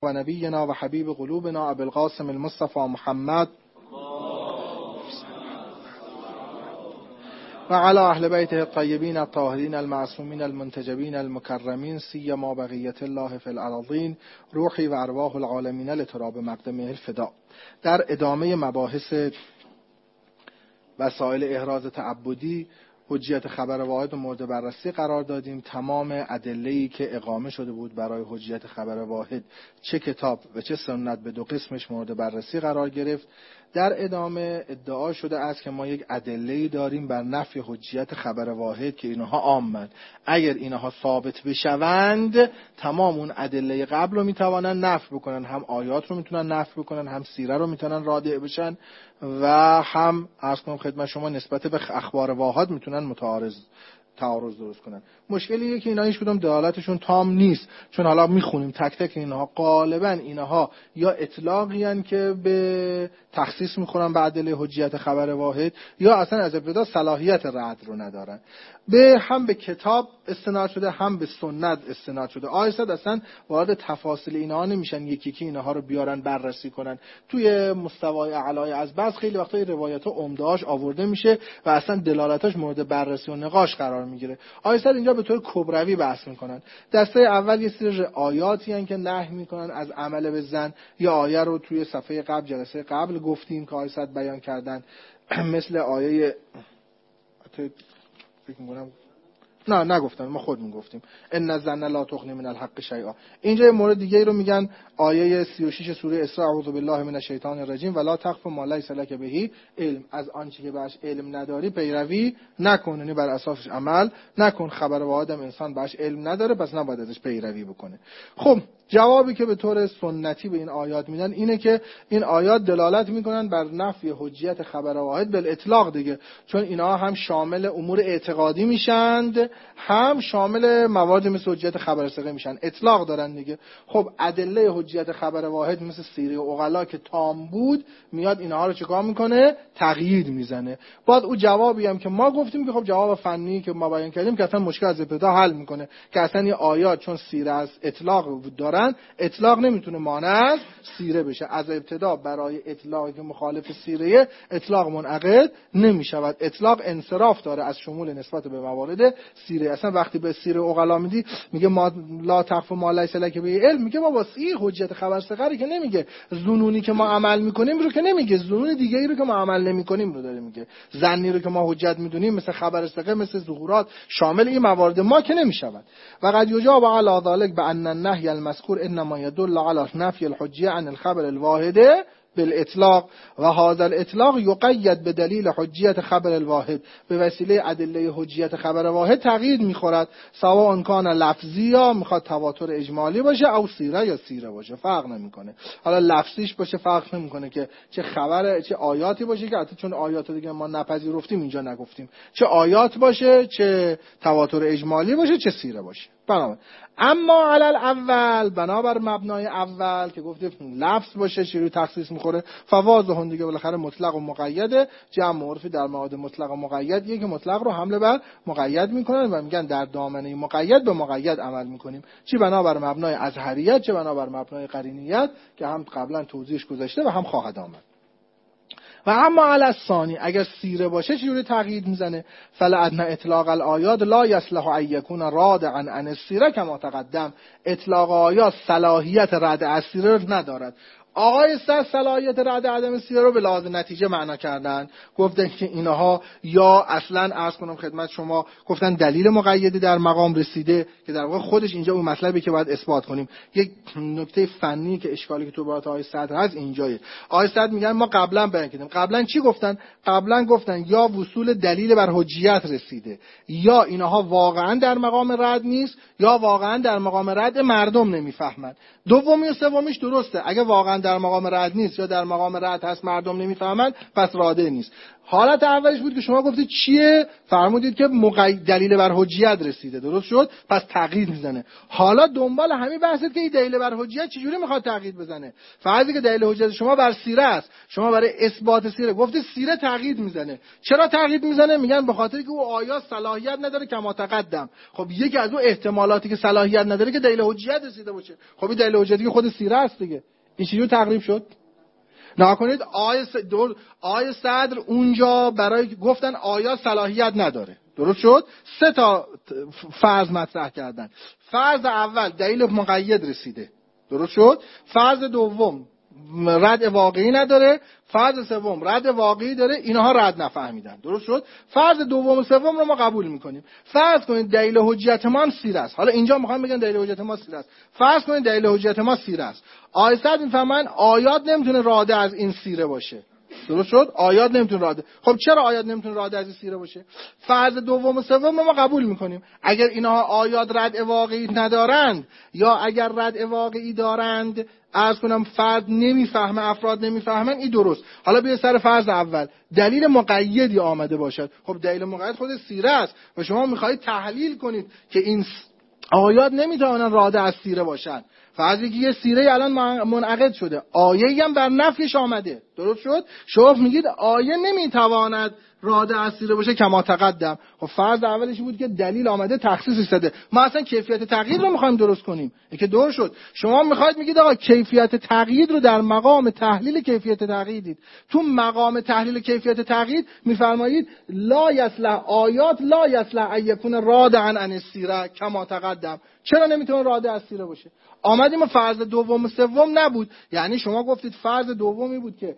و نبینا و حبیب قلوبنا ابی القاسم المصطفى محمد و علی اهل بیته الطیبین الطاهرین المعصومین المنتجبین المکرمین سیما بقیت الله فی الارضین روحی و ارواح العالمین لتراب مقدمه الفدا. در ادامه مباحث وسایل احراز تعبدی حجیت خبر واحد مورد بررسی قرار دادیم. تمام ادله‌ای که اقامه شده بود برای حجیت خبر واحد، چه کتاب و چه سنت، به دو قسمش مورد بررسی قرار گرفت. در ادامه ادعا شده است که ما یک ادله‌ای داریم بر نفی حجیت خبر واحد که اینها عامن. اگر اینها ثابت بشوند تمام اون ادله قبل رو میتوانن نفی بکنن، هم آیات رو میتونن نفی بکنن، هم سیره رو میتونن رادع بشن و هم عرض کنم خدمت شما نسبت به اخبار واحد میتونن تعارض درست کنن. مشکلیه که اینا هیچ کدوم دلالتشون تام نیست، چون حالا میخونیم تک تک اینها غالبا اینها یا اطلاقی ان که به تخصیص میخورن به ادله حجیت خبر واحد، یا اصلا از ابتدا صلاحیت رد رو ندارن. هم به کتاب استناد شده، هم به سنت استناد شده. آیسد اصلا وارد تفاصیل اینها نمیشن، یکی که اینها رو بیارن بررسی کنن. توی مستوای اعلای از بس خیلی وقتا روایت ها عمده‌اش آورده میشه و اصلا دلالتاش مورد بررسی و نقاش قرار میگیره. آیسد اینجا به طور کبروی بحث میکنن. دسته اول یه سری آیاتی هستن که نهی میکنن از عمل به زن، یا آیه رو توی صفحه قبل جلسه قبل گفتیم که آیسد بیان کردن، مثل آیه فکر می‌کنم نگفتم، ما خودمون گفتیم ان الظن لا تغنی من الحق شیئا. اینجا یه مورد دیگه رو میگن، آیه 36 سوره اسراء، اعوذ بالله من الشیطان الرجیم ولا تقف ما لیس لک به علم، از آنچه که بهش علم نداری پیروی نکن، یعنی بر اساسش عمل نکن. خبر واحدم انسان بهش علم نداره، پس نباید ازش پیروی بکنه. خب جوابی که به طور سنتی به این آیات میدن اینه که این آیات دلالت میکنن بر نفی حجیت خبر واحد بالاطلاق دیگه، چون اینا هم شامل امور اعتقادی میشند، هم شامل موارد مثل حجیت خبر ثقه میشن، اطلاق دارن دیگه. خب ادله حجیت خبر واحد مثل سیره عقلا که تام بود، میاد اینها رو چیکار میکنه؟ تقیید میزنه. بعد اون جوابی هم که ما گفتیم که خب جواب فنی که ما بیان کردیم که اصلا مشکل از ابتدا حل میکنه، که اصلا این آیات چون سیره از اطلاق دارن، اطلاق نمیتونه مانع از سیره بشه. از ابتدا برای اطلاقی که مخالف سیره، اطلاق منعقد نمیشود. اطلاق انصراف داره از شمول نسبت به موارد سیره. اصلا وقتی به سیره عقلا میدی میگه ما لا تقف ما لیس لک به علم، میگه بابا این حجت خبر ثقه که نمیگه، ظنونی که ما عمل میکنیم رو که نمیگه، ظنون دیگه ای رو که ما عمل نمیکنیم رو داره میگه. ظنی رو که ما حجت میدونیم مثل خبر ثقه، مثل ظهورات، شامل این موارد ما که نمیشود. و قد یجاب علی ذلک بان النهی المذکور انما يدل على نفی الحجیه عن الخبر الواحد بالاطلاق و هذا الاطلاق یقید به دلیل حجیت خبر الواحد، به وسیله ادله حجیت خبر واحد تغییر میخورد، سواء کان لفظی یا میخواد تواتر اجمالی باشه، او سیره یا سیره باشه، فرق نمیکنه. حالا لفظیش باشه فرق نمیکنه که چه خبر، چه آیاتی باشه، که البته چون آیات دیگه ما نپذیرفتیم اینجا نگفتیم، چه آیات باشه، چه تواتر اجمالی باشه، چه سیره باشه. بنابراین اما علل اول، بنابر مبنای اول که گفتیم لفظ باشه چیزی تخصیص میخوره، فواضح دیگه بالاخره مطلق و مقیده. جمع عرفی در مواد مطلق و مقید یکی مطلق رو حمله بر مقید میکنن و میگن در دامنه مقید به مقید عمل میکنیم، چی بنابر مبنای ازهریت چه بنابر مبنای قرینیت که هم قبلا توضیحش گذاشته و هم خواهد آمد. و اما علی الثانی، اگر سیره باشه چجوری تغییر میزنه؟ فلعن اطلاق الآیات لا یصلح ان یکون رادعا عن السیره کما تقدم، اطلاق آیات صلاحیت رد از سیره رو ندارد. آقای صلاحیت رد عدم سیره رو به لحاظ نتیجه معنا کردن، گفتن که اینها یا اصلا عرض کنم خدمت شما، گفتن دلیل مقیدی در مقام رسیده، که در واقع خودش اینجا اون مطلبی که باید اثبات کنیم. یک نکته فنی که اشکالی که تو برات آقای صدر هست اینجاست. آقای صدر میگن ما قبلا بیان کردیم. قبلا چی گفتن؟ قبلا گفتن یا وصول دلیل بر حجیت رسیده، یا اینها واقعا در مقام رد نیست، یا واقعا در مقام رد مردم نمیفهمن. دومی و سومیش درسته. اگه واقعا در مقام رد نیست یا در مقام رد هست مردم نمیفهمن پس راده نیست. حالت اولش بود که شما گفتید چیه؟ فرمودید که دلیل بر حجیت رسیده، درست شد؟ پس تقیید میزنه. حالا دنبال همین بحثید که این دلیل بر حجیت چجوری میخواد تقیید بزنه. فرضی که دلیل حجیت شما بر سیره است، شما برای اثبات سیره گفتید سیره تقیید میزنه. چرا تقیید میزنه؟ میگن به خاطر که او آیات صلاحیت نداره کما تقدم. خب یکی از اون احتمالاتی که صلاحیت نداره که دلیل حجیت رسیده باشه. خب این دلیل حجیتی که خود سیره است دیگه. این چجوری تقریب شد؟ نکنید آیه صدر اونجا برای گفتن آیات صلاحیت نداره، درست شد؟ 3 تا فرض مطرح کردن. فرض اول دلیل مقید رسیده، درست شد؟ فرض دوم رد واقعی نداره، فرض سوم رد واقعی داره، اینها رد نفهمیدن، درست شد؟ فرض دوم و سوم رو ما قبول میکنیم. فرض کنید دلیل حجیت ما سیره است. حالا اینجا میخوام بگم دلیل حجیت ما سیره است. فرض کنید دلیل حجیت ما سیره است. آیه صد میفهمن آیات نمیتونه راده از این سیره باشه، درست شد؟ آیات نمیتونه راده. خب چرا آیات نمیتونه راده از این سیره باشه؟ فرض دوم و سوم رو ما قبول میکنیم. اگر اینها آیات رد واقعی ندارند یا اگر رد واقعی دارند، عرض کنم فرد نمیفهمه، افراد نمیفهمن، این درست. حالا بیا سر فرض اول، دلیل مقیدی آمده باشد. خب دلیل مقید خود سیره است و شما میخواهید تحلیل کنید که این آیات نمیتوانن راده از سیره باشن. فرضی که یه سیره الان منعقد شده، آیه‌ای هم بر نفیش آمده، درست شد؟ شما میگید آیه نمیتواند راده از سیره باشه کما تقدم. خب فرض اولش بود که دلیل آمده تخصیصش داده، ما اصلا کیفیت تقیید رو میخوایم درست کنیم. این که دور شد. شما میخواید میگید آقا کیفیت تقیید رو در مقام تحلیل کیفیت تقییدید. تو مقام تحلیل کیفیت تقیید میفرمایید لا یصلح آیات لا یصلح ان یکون راده عن السیره کما تقدم. چرا نمیتونه راده از سیره باشه؟ آمدیم فرض دوم و سوم نبود، یعنی شما گفتید فرض دومی بود که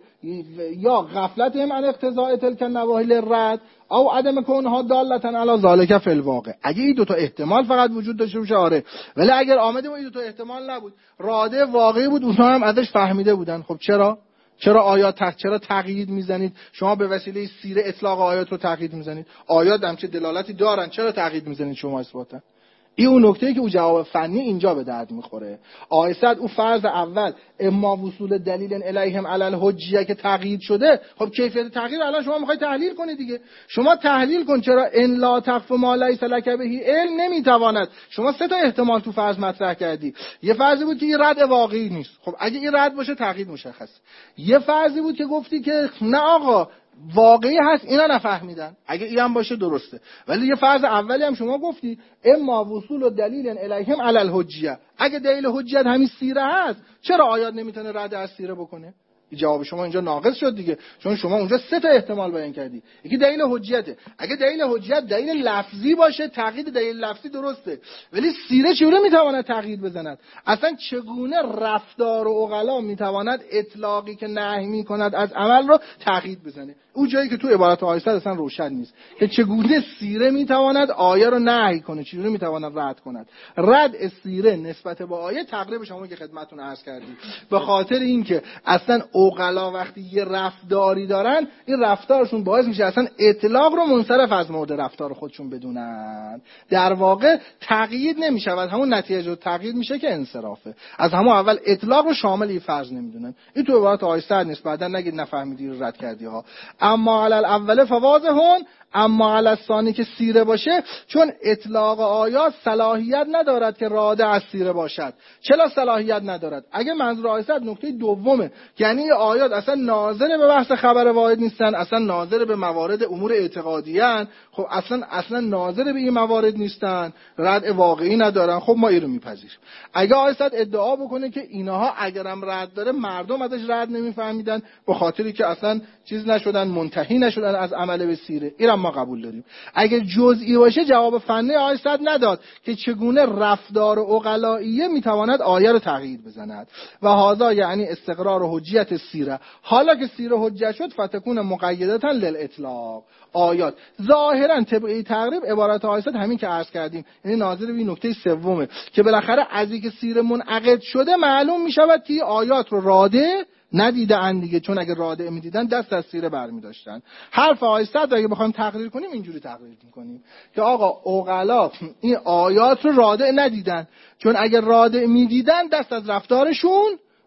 یا غفلت هم عن اقتضاء تلک النواهی للرد او عدم کونها دالتا علی ذلک فی الواقع. اگه این دو تا احتمال فقط وجود داشته باشه آره، ولی اگر آمدیم این دو تا احتمال نبود، راده واقعی بود، اونها هم ازش فهمیده بودن. خب چرا آیات چرا تقیید میزنید؟ شما به وسیله سیره اطلاق آیات رو تقیید میزنید. آیات هم چه دلالتی دارن، چرا تقیید میزنید شما اثباتا؟ این اون نکته‌ای که او جواب فنی اینجا به درد میخوره. آیه صد او فرض اول اما وصول دلیل الیهم علی الحجیه که تقیید شده. خب کیفیت تقیید الان شما میخواید تحلیل کنید دیگه. شما تحلیل کن چرا ان لا تخف ما لیس لک به علم نمیتواند. شما 3 تا احتمال تو فرض مطرح کردی. یه فرضی بود که این رد واقعی نیست. خب اگه این رد باشه تقیید مشخص. یه فرضی بود که گفتی که نه آقا واقعی هست، اینا نفهمیدن. اگه اینم باشه درسته. ولی یه فرض اولی هم شما گفتی اما وصول و دلیل الیهم علی الحجیه. اگه دلیل حجیت همین سیره هست، چرا آیات نمیتونه رد از سیره بکنه؟ جواب شما اینجا ناقص شد دیگه، چون شما اونجا 3 تا احتمال بیان کردی. یکی دلیل حجیته. اگه دلیل حجیت دلیل لفظی باشه، تقیید دلیل لفظی درسته، ولی سیره چجوری میتواند تقیید بزند؟ اصلا چگونه رفتار و عقلا میتواند اطلاقی که نهی میکند از عمل رو تقیید بزنه؟ اون جایی که تو عبارت آیه اصلا روشن نیست که چگونه سیره میتواند آیه رو نهی کنه، چجوری میتواند رد کند. رد سیره نسبت به آیه تقریبا شما که خدمتتون عرض کردیم، به خاطر اینکه اصلا عقلا وقتی یه رفتاری دارن، این رفتارشون باعث میشه اصلا اطلاق رو منصرف از مورد رفتار خودشون بدونن. در واقع تقیید نمیشود، همون نتیجه تقیید میشه که انصرافه. از همون اول اطلاق رو شامل این فرض نمیدونن. این تو عبارت آیه صد نیست، بعدن نگید نفهمیدی رو رد کردی ها. اما علی الاول فواضحون، اما علی الثانی که سیره باشه، چون اطلاق آیات صلاحیت ندارد که راده از سیره باشد. چرا صلاحیت ندارد؟ اگه منظور آیه صد نکته دومه، یعنی آیات اصلا ناظر به بحث خبر واحد نیستن، اصلا ناظر به موارد امور اعتقادی ان، خب اصلا ناظر به این موارد نیستن، رد واقعی ندارن، خب ما این رو میپذیریم. اگه آیه صد ادعا بکنه که اینها اگرم رد داره مردم ازش رد نمیفهمیدن به خاطری که اصلا چیز نشدن، منتهی نشدن از عمل به سیره، اینم ما قبول داریم. اگه جزئی باشه جواب فنی آیه صد نداد که چگونه رفتار عقلائیه میتواند آیه رو تغییر بزند. و هذا یعنی استقرار حجیت سیره. حالا که سیره حجت شد فتکون مقیدتا للاطلاق. آیات ظاهرا طبقی تقریب عبارت آیه صد همین که عرض کردیم، یعنی ناظر به این نکته سومه که بالاخره از اینکه سیره منعقد شده معلوم میشود که آیات رو راده ندیده اند دیگه، چون اگه راده میدیدن دست از سیره برمی داشتن. حرف آیه صد اگه بخوایم تقریر کنیم اینجوری تقریر میکنیم که آقا عقلا این آیات رو راده ندیدن، چون اگه راده میدیدن دست از رفتارشون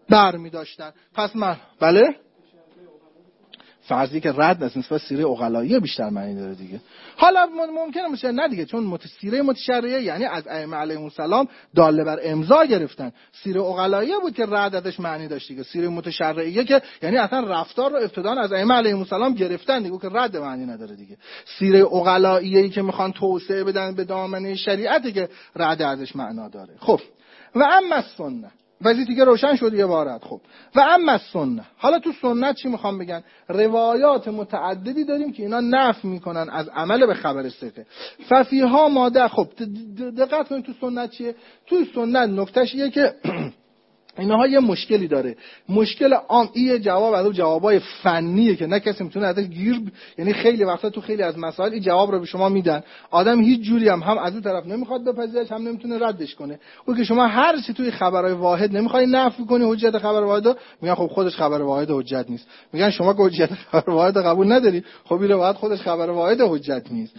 برمی داشتن. پس من بله فرضی که رد از نسبت سیره عقلاییه بیشتر معنی داره دیگه. حالا ممکنه باشه نه دیگه، چون سیره متشرعیه یعنی از ائمه علیهم السلام داله بر امضا گرفتن. سیره عقلاییه بود که رد ازش معنی داشت دیگه. سیره متشرعیه که یعنی اصلا رفتار رو ابتداً از ائمه علیهم السلام گرفتن دیگه که رد معنی نداره دیگه. سیره عقلاییه که میخوان توسعه بدن به دامنه شریعت که رد ازش معنا داره. خب و اما السنه، ولی دیگه روشن شد یه بارت. خب و اما السنه، حالا تو سنت چی میخوام بگن؟ روایات متعددی داریم که اینا نفی میکنن از عمل به خبر ثقه. ففیها ماده. خب دقت کنید تو سنت چیه؟ تو سنت نکتهش اینه که اینها یه مشکلی داره. مشکل عام این جواب از اون جوابای فنیه که نه کسی میتونه ازش گیر یعنی خیلی وقتا تو خیلی از مسائل این جواب رو به شما میدن، آدم هیچ جوری هم از اون طرف نمیخواد بپذیرش هم نمیتونه ردش کنه. اون که شما هر چی توی خبرهای واحد نمیخوای نفی کنی حجت خبر واحد، میگن خب خودش خبر واحد حجت نیست. میگن شما که حجت خبر واحد قبول نداری، خب این روایت خودش خبر واحد حجت نیست.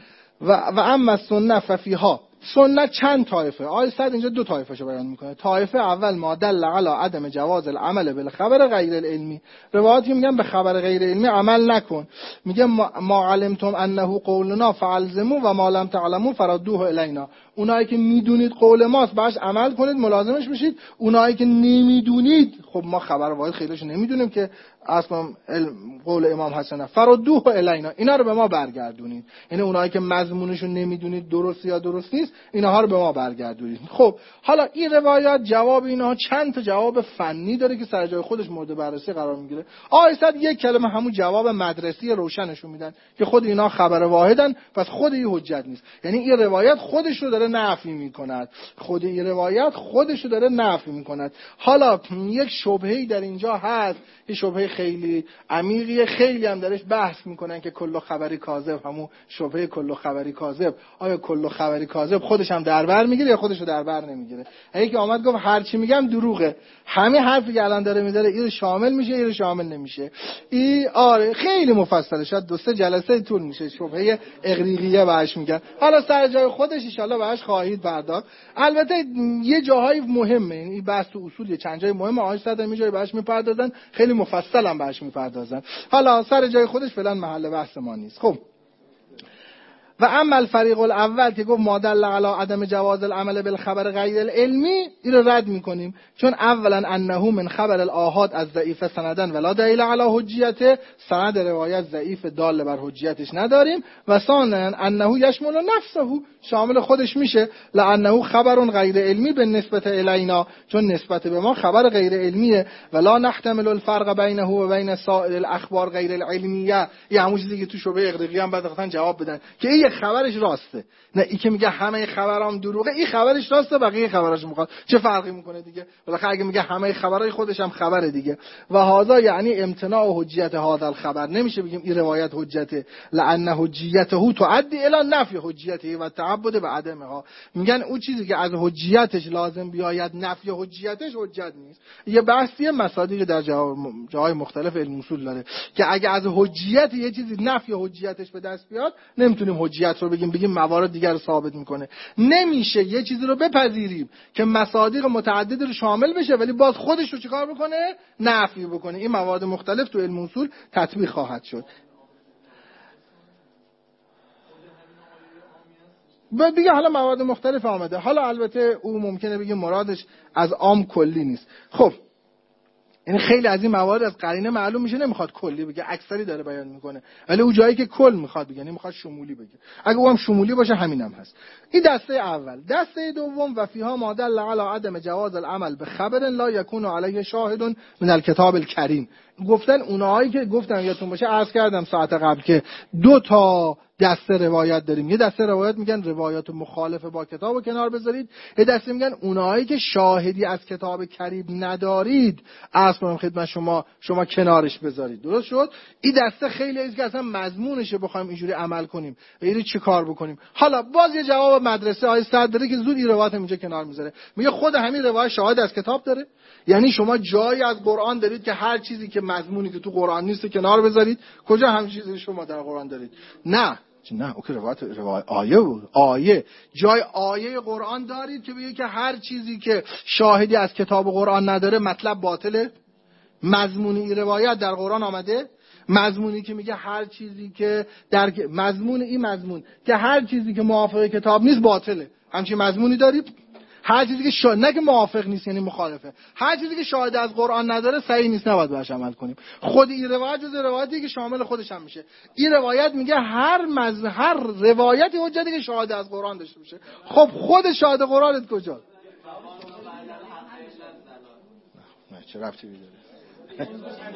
و اما سنت ففیها، سنت چند طایفه؟ آیه صد اینجا دو طایفه‌شو بیان میکنه. طایفه اول ما دل علی عدم جواز العمل بالخبر غیر العلمی، روایاتی میگن به خبر غیر علمی عمل نکن. میگه ما علمتم انه قولنا فالزموا و ما لم تعلموا فردوه الینا. اونایی که میدونید قول ماست باش عمل کنید ملازمش بشید، اونایی که نمیدونید خب ما خبر واحد خیلیش نمیدونیم که اصلا قول امام حسن فردوه الینا، اینا رو به ما برگردونید. یعنی اونایی که مضمونشو نمیدونید درست یا درست نیست اینها رو به ما برگردونید. خب حالا این روایات جواب اینها چند تا جواب فنی داره که سر جای خودش مورد بررسی قرار میگیره. آیسد یک کلمه همون جواب مدرسی روشنشون میدن که خود اینا خبر واحدن پس خود این حجت نیست. یعنی این روایت خودش رو داره نفی میکند، خود این روایت خودش رو داره نفی میکند. حالا یک شبهه‌ای در اینجا هست، این شبهه خیلی عمیقیه، خیلی هم درش بحث میکنن که کل خبری کاذب، همون شبهه کل خبری کاذب، آیا کل خبری کاذب خودش هم در بر میگیره یا خودش رو در بر نمیگیره؟ یکی آمد گفت هر چی میگم دروغه، همین حرفی که الان داره میذاره این شامل میشه این شامل نمیشه. این آره خیلی مفصله، شاید 2-3 جلسه طول میشه. شبهه اغریقیه بهش میگن. حالا سر جای خودش ان شاءالله بهش خواهید پرداخت. البته یه جاهای مهمه، این بحث تو اصول چند جای مهمه آیه صد می جای بهش میپردازن، خیلی مفصل هم بهش میپردازن. حالا سر جای خودش فعلا محل بحث ما نیست. خب و اما الفریق الاول که گفت ما دل علی عدم جواز العمل بالخبر غیر العلمی، این رو رد میکنیم چون اولا انه من خبر الاحاد از ضعیف سندن ولا دلیل علی حجیته، سند روایت ضعیف دال بر حجیتش نداریم. و ثانیا انه یشمل نفسه، شامل خودش میشه، لانه خبر غیر علمی به نسبت الینا، چون نسبت به ما خبر غیر علمیه. ولا نحتمل الفرق بینه و بین سائر الاخبار غیر العلمیه، یه همون چیزی که تو شبهه اغریقی هم بعد وقتا جواب بدن که این خبرش راسته، نه این که میگه همه خبرام دروغه، این خبرش راسته بقیه خبراش میخواد، چه فرقی میکنه دیگه؟ بالاخره اگه میگه همه خبرای خودش هم خبره دیگه. و هذا یعنی امتناع حجیت هذا الخبر، نمیشه بگیم این روایت حجته، لان حجیته تعدی الی نفی حجیته و تعبد به عدمها. میگن اون چیزی که از حجیتش لازم بیاید نفی حجیتش حجت نیست. یه بحثی مصادیق در جاهای مختلف علم اصول داره که اگه از حجیت یه چیزی نفی حجیتش به دست بیاد نمیتونیم حجیت رو بگیم موارد دیگر رو ثابت میکنه. نمیشه یه چیزی رو بپذیریم که مصادیق متعدد رو شامل بشه ولی باز خودش رو چیکار بکنه؟ نفی بکنه. این موارد مختلف تو علم اصول تطبیق خواهد شد. دیگه حالا موارد مختلف آمده. حالا البته او ممکنه بگه مرادش از عام کلی نیست. خب یعنی خیلی از این موارد از قرینه معلوم میشه نمیخواد کلی بگه، اکثری داره بیان میکنه، ولی اون جایی که کل میخواد بگه نمیخواد شمولی بگه. اگه اونم شمولی باشه همینم هست. این دسته اول. دسته دوم و فیها ما دل علی عدم جواز العمل به خبر لا یکون علیه شاهد من الکتاب الکریم. گفتن اونایی که گفتم یادتون باشه عرض کردم ساعت قبل که 2 تا دسته روایت داریم. یه دسته روایت میگن روایات مخالف با کتابو کنار بذارید، یه دسته میگن اونایی که شاهدی از کتاب کریم ندارید اصلا خدمت شما کنارش بذارید. درست شد؟ این دسته خیلی است که اصلا مضمونشه بخوایم اینجوری عمل کنیم و اینو چه کار بکنیم. حالا باز یه جواب مدرسه آیه صد داره که زود این روایت اینجا کنار میذاره. میگه خود همین روایت شاهد از کتاب داره، یعنی شما جایی از قرآن دارید که هر چیزی که مضمونی که تو قرآن نیست کنار بذارید. کجا همین چیزی شما در قرآن دارید؟ نه، نه اوکی، روایت آیه بود. آیه جای آیه قرآن دارید که بگه که هر چیزی که شاهدی از کتاب قرآن نداره مطلب باطله؟ مضمونی این روایت در قرآن آمده؟ مضمونی که میگه هر چیزی که در مضمون که هر چیزی که موافق کتاب نیست باطله، همچین مضمونی دارید؟ هر چیزی که نه که موافق نیست یعنی مخالفه، هر چیزی که شاهد از قرآن نداره صحیح نیست، نباید بهش عمل کنیم. خود این روایت جز روایتی که شامل خودش هم میشه. این روایت میگه هر روایتی حجتی که شاهد از قرآن داشته باشه. خب خود شاهد قرآنت کجاست؟ نه چه ربطی داره؟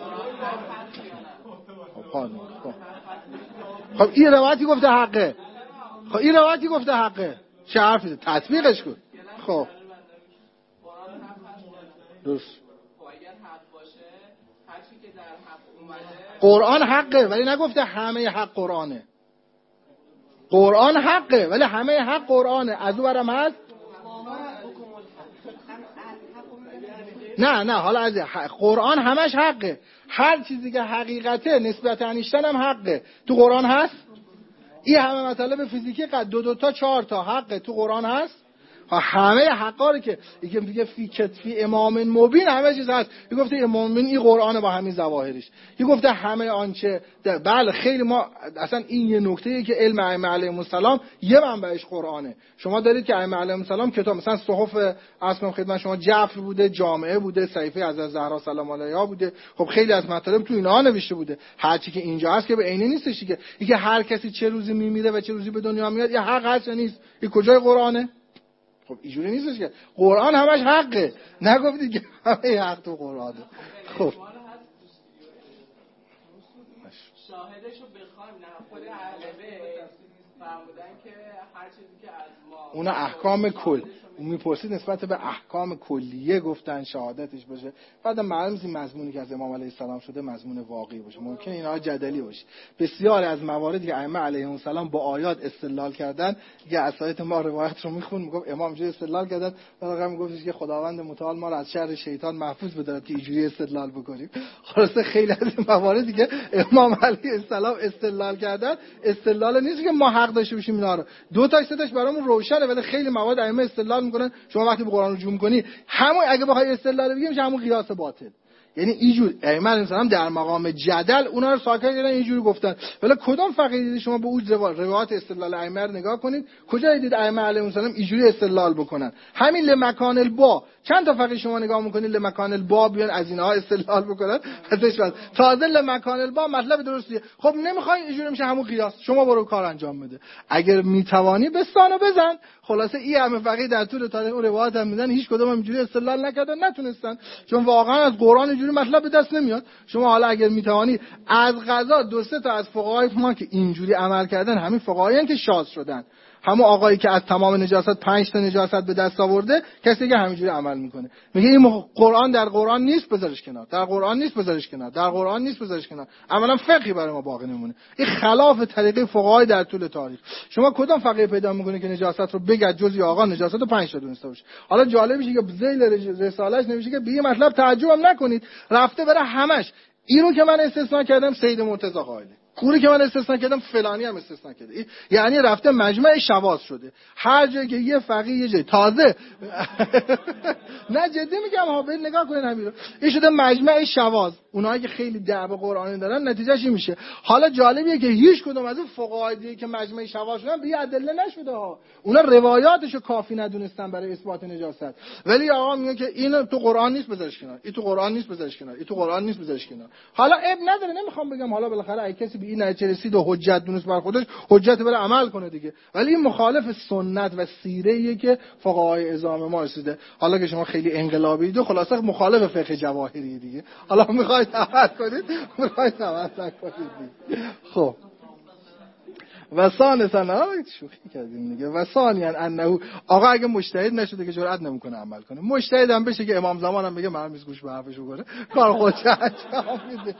خب این روایتی گفته حقه. خب این روایتی گفته حقه. چه حرفی؟ تطبیقش کن. خب درست. قرآن حقه ولی نگفته همه حق قرآنه. قرآن حقه ولی همه حق قرآنه. از اون برم هست؟ نه حالا از قرآن همش حقه. هر چیزی که حقیقته نسبت انیشتن هم حقه. تو قرآن هست؟ این همه مطالب فیزیکی قد 2 تا 4 تا حقه تو قرآن هست؟ همه حقا رو که میگه فی امام مبین همه چیز هست. گفته امام مبین این قرآن با همین ظواهرش. گفته همه آنچه بله خیلی ما اصلا این یه نکته‌ایه که علم ائمه علیهم السلام یه منبعش قرآنه. شما دارید که ائمه علیهم السلام کتاب مثلا صحف اسم خدمت شما جعفر بوده، جامعه بوده، صحیفه از زهرا سلام علیها بوده. خب خیلی از مطالب تو اینها نوشته بوده. هر چی که اینجا هست که به عینه نیستش که هر کسی چه روزی میمیره و چه روزی به دنیا میاد یه حق هست یا نیست. این کجای قرآنه؟ خب اینجوری نیستش که قرآن همش حقه. نگفتید که همه حق تو قرآنه. خب شاهدشو بخوایم نه خود اهل بیت فرمودن که هر چیزی که از ما اون احکام کل میپرسید نسبت به احکام کلیه گفتن شهادتش باشه. بعد معلومه این مضمونی که از امام علیه السلام شده مضمون واقعی باشه. ممکنه اینها جدلی باشه. بسیار از مواردی که ائمه علیهم السلام با آیات استدلال کردن یه اسایت ما روایت رو میخون میگفت امام اینجوری استدلال کردن بعد میگفتش که خداوند متعال ما رو از شر شیطان محفوظ بدارد که اینجوری استدلال بکنیم. خلاصه خیلی از این مواردی که امام علیه السلام استدلال کردن استدلال نیست که ما حق داشته باشیم اینا رو. 2 تا 3 تاش برامون روشنه ولی خیلی مواد ائمه استدلال میکنن. شما وقتی به قرآن رجوع می‌کنی همون اگه بخوای استدلال بگیم میشه همون قیاس باطل. یعنی اینجور ائمه مثلا در مقام جدل اونا رو ساکت کردن اینجوری گفتن. ولی کدوم فقیه دیدید شما به اون روایات استدلال ائمه رو نگاه کنید کجا دیدید ائمه علیهم السلام اینجوری استدلال بکنن؟ همین لمکان البا چند تا فقیه شما نگاه می‌کنید لمکان البا بیان از اینها استدلال بکنن ازش بعد تازه لمکان البا مطلب درستیه. خب نمیخوای اینجوری میشه همون قیاس. شما برو کار انجام بده. اگر میتوانی بستانو بزن. خلاصه این همه فقیه در طول تاریخ اون روایت هم میدن هیچ کدوم اینجوری استدلال نکردن نتونستن چون واقعا از قرآن اینجوری مطلب به دست نمیاد. شما حالا اگر میتوانی از قضا 2 3 تا از فقهای ما که اینجوری عمل کردن همین فقهایان که شاذ شدن. همون آقایی که از تمام نجاست 5 تا نجاست به دست آورده کسی که همینجوری عمل میکنه میگه این قرآن در قرآن نیست بذارش کنار. در قرآن نیست بذارش کنار. در قرآن نیست بذارش کنار. اولا فقهی برای ما باقی نمونه. این خلاف طریقه فقهای در طول تاریخ. شما کدام فقیه پیدا میکنه که نجاست رو بگه جزئی آقا نجاست رو 5 تا دونسته باشه. حالا جالب میشه که ذیل رسالهش نمیشه که به این مطلب تعجب هم نکنید رفته بره همش اینو که من استثناء کردم سید مرتضی قائله اونی که من استثناء کردم فلانی هم استثناء کرده. یعنی رفته مجمع شواذ شده. هر جایی که یه فقیه یه جای تازه نه جدی میگم ها برید نگاه کنین همین رو. این شده مجمع شواذ. اونایی که خیلی دعوا قرآنی دارن نتیجهش این میشه. حالا جالبیه که هیچ کدوم از اون فقهای دیگه که مجمع شواذ شدن به ادله نشده ها. اونا روایاتشو کافی ندونستن برای اثبات نجاست. ولی آقا میگه که این تو قرآن نیست بذارش کنار. این تو قرآن نیست بذارش کنار. این تو قرآن نیست بذارش کنار. حالا اب نداره نمیخوام بگم حالا بالاخره اگه کسی به این نتیجه رسید و حجت دونست بر خودش حجت بره عمل کنه دیگه. ولی این مخالف سنت و سیره‌ایه که فقهای عظام ما رسیده. حالا که شما خیلی انقلابید و خلاصه مخالف فقه جواهری دیگه. حالا میخواید عمل کنید میخواید عمل کنید. خب و ثانیاً شوخی کردیم دیگه. و ثانیاً انه آقا اگه مجتهد نشده که جرئت نمیکنه عمل کنه. مجتهد هم بشه که امام زمان هم بگه من میز گوش به حرفش بکنه کار خودش انجام میده.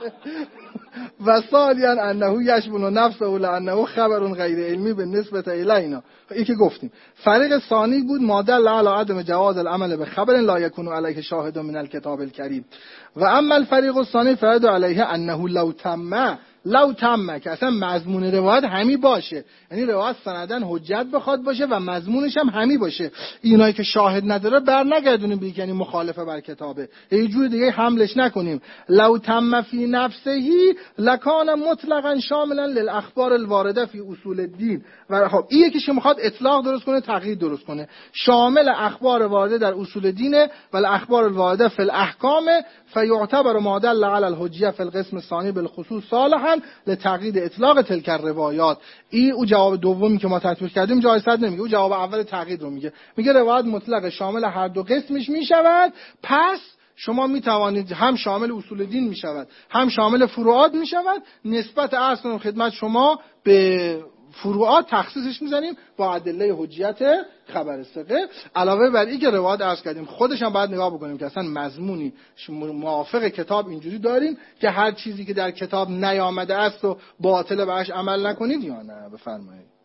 و ثانیاً انه یشمل نفسه لانه خبر غیر علمی به نسبت الینا. این که گفتیم فریق ثانی بود مادل علی عدم جواز العمل به خبر لا یکون علیه شاهد من الکتاب الکریم. و اما الفریق الثانی فرد علیه انه لو تم لو تم، که اصلا مضمون روایت همی باشه، یعنی روایت سندن حجت بخواد باشه و مضمونش هم همی باشه، اینایی که شاهد نداره بر نگردونیم بگیم یعنی مخالفه بر کتابه، یه جور دیگه حملش نکنیم. لو تم فی نفسه لکان مطلقا شاملا للاخبار الوارده فی اصول الدین. و خب این یکیش میخواد اطلاق درست کنه، تقیید درست کنه، شامل اخبار وارده در اصول دینه و الاخبار الوارده فی الاحکام فیعتبر ما دل علی الحجیه فی القسم الثانی بالخصوص صالحا لتقیید اطلاق تلک الروایات. این او جواب دومی که ما تطبیق کردیم جای صد نمیگه، او جواب اول تقیید رو میگه. میگه روایت مطلق شامل هر دو قسمش میشود، پس شما می توانید هم شامل اصول دین می شود هم شامل فروعات می شود. نسبت عرض کنم خدمت شما به فروعات تخصیصش میزنیم با ادله حجیت خبر ثقه. علاوه بر این که روایت عرض کردیم خودش هم باید نگاه بکنیم که اصلا مضمونی موافق کتاب اینجوری داریم که هر چیزی که در کتاب نیامده است و باطل بهش عمل نکنید یا نه. بفرمایید.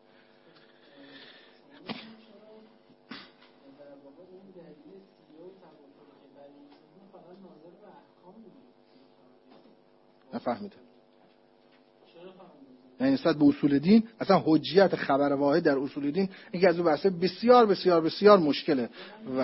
نفهمیدم. یعنی نسبت به اصول دین اصلا حجیت خبر واحد در اصول دین این که از اون بحثه بسیار بسیار بسیار مشکله. و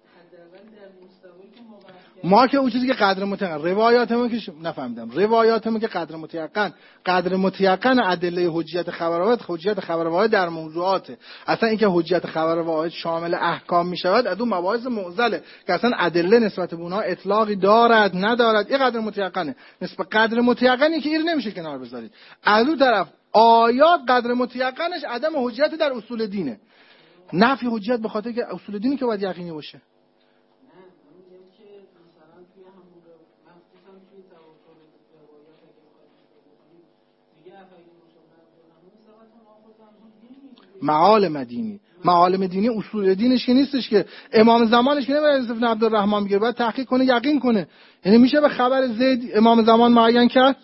ما که اون چیزی که قدر متیقن روایاتمون که نفهمیدم، روایاتمون که قدر متیقن ادله حجیت خبر واحد، حجیت خبر واحد در موضوعاته. اصلا اینکه حجیت خبر واحد شامل احکام میشود از اون مباحث معضله که اصلا ادله نسبت به اونها اطلاقی دارد ندارد، این قدر متیقنه. نسبت قدر متیقنی که این نمیشه کنار بذارید. از اون طرف آیات قدر متیقنش عدم حجیت در اصول دینه، نفی حجیت به خاطر که اصول دینی که باید یقینی باشه. معالم دینی اصول دینش که نیستش که امام زمانش که نمیشه ابن عبدالرحمن بگیره، باید تحقیق کنه یقین کنه. یعنی میشه به خبر زید امام زمان معین کرد؟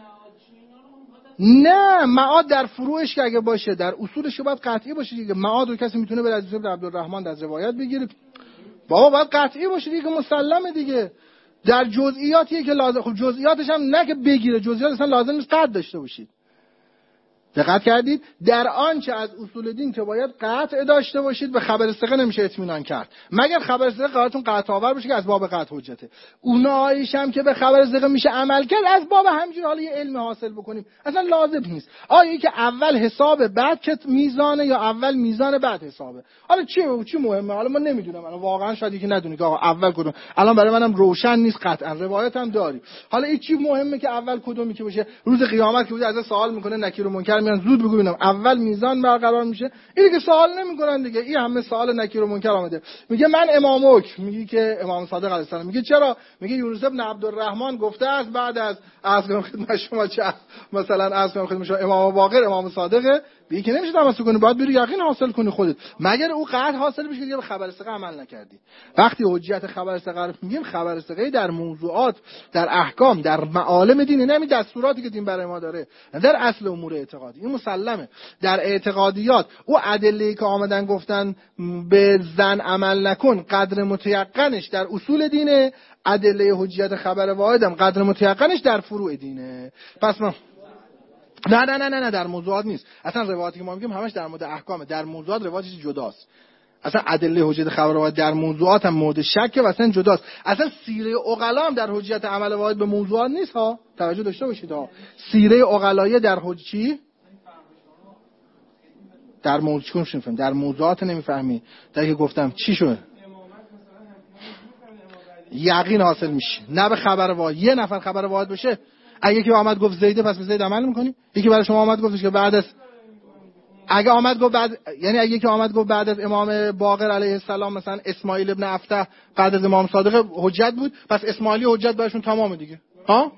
نه، معاد در فروعش که اگه باشه در اصولش باید قطعی باشه دیگه. معاد رو کسی میتونه بر از ابن عبدالرحمن از روایت بگیره؟ بابا باید قطعی باشه دیگه، مسلمه دیگه. در جزئیاتیه که لازم، خب جزئیاتش هم نه که بگیره، جزئیات اصلا لازم نیست قطع داشته باشید. دقت کردید؟ در آنچه از اصول دین که باید قطع داشته باشید به خبر ثقه نمیشه اطمینان کرد، مگر خبر ثقه قرارتون قطع آور باشه که از باب قطع حجته. اونایش هم که به خبر ثقه میشه عمل کرد از باب همینجوری حالا یه علم حاصل بکنیم اصلا لازم نیست. آیا که اول حساب بعد که میزانه یا اول میزان بعد حسابه؟ حالا چی مهمه؟ حالا ما نمیدونم، الان واقعا شاید یکی ندونه که آقا اول کدوم. الان برای منم روشن نیست قطعا، روایت هم داری. حالا این چی مهمه که اول کدومی که باشه؟ روز قیامت که بود از سوال میکنه نکیر و منکر میان زود بگو ببینم اول میزان برقرار میشه. اینی که سوال نمیکنن دیگه، این همه سوال نکیر و منکر آمده. میگه من امام حکم، میگی که امام صادق علیه السلام، میگه چرا؟ میگه یونس بن عبدالرحمن گفته است بعد از اصل خدمت شما چه مثلا اصل خدمت شما امام باقر امام صادقه، بگی که نمیشه تمسک کنی، باید بری یقین حاصل کنی خودت، مگر او قطع حاصل بشه دیگه به خبر ثقه عمل نکردی. وقتی حجیت خبر ثقه رو میگیم، خبر ثقه در موضوعات، در احکام، در معالم دین، نمی دستوراتی که دین برای ما داره، در اصل امور اعتقادی این مسلمه. در اعتقادیات او ادله‌ای که آمدن گفتن به زن عمل نکن قدر متیقنش در اصول دینه، ادله حجیت خبر واحدم قدر متیقنش در فروع دینه. پس ما نه در موضوعات نیست. اصلا روایاتی که ما میگیم همش در مورد احکامه، در موضوعات روایتش جداست. اصلا ادله حجیت خبر واحد در موضوعات هم مورد شکه و اصلا جداست. اصلا سیره عقلا هم در حجیت عمل واحد به موضوعات نیست ها، توجه داشته باشید ها. سیره عقلایه در حجی در در موضوعات نمیفهمی. در که گفتم چی شد؟ یقین حاصل میشه، نه به خبر واحد. یه نفر خبر واحد بشه، اگه یکی آمد گفت زیده پس به زید عمل میکنی؟ یکی برای شما آمد گفتش که بعد از اگه آمد گفت بعد، یعنی اگه یکی آمد گفت بعد از امام باقر علیه السلام مثلا اسماعیل ابن افتح بعد از امام صادق حجت بود، پس اسماعیلی حجت براشون تمامه دیگه ها؟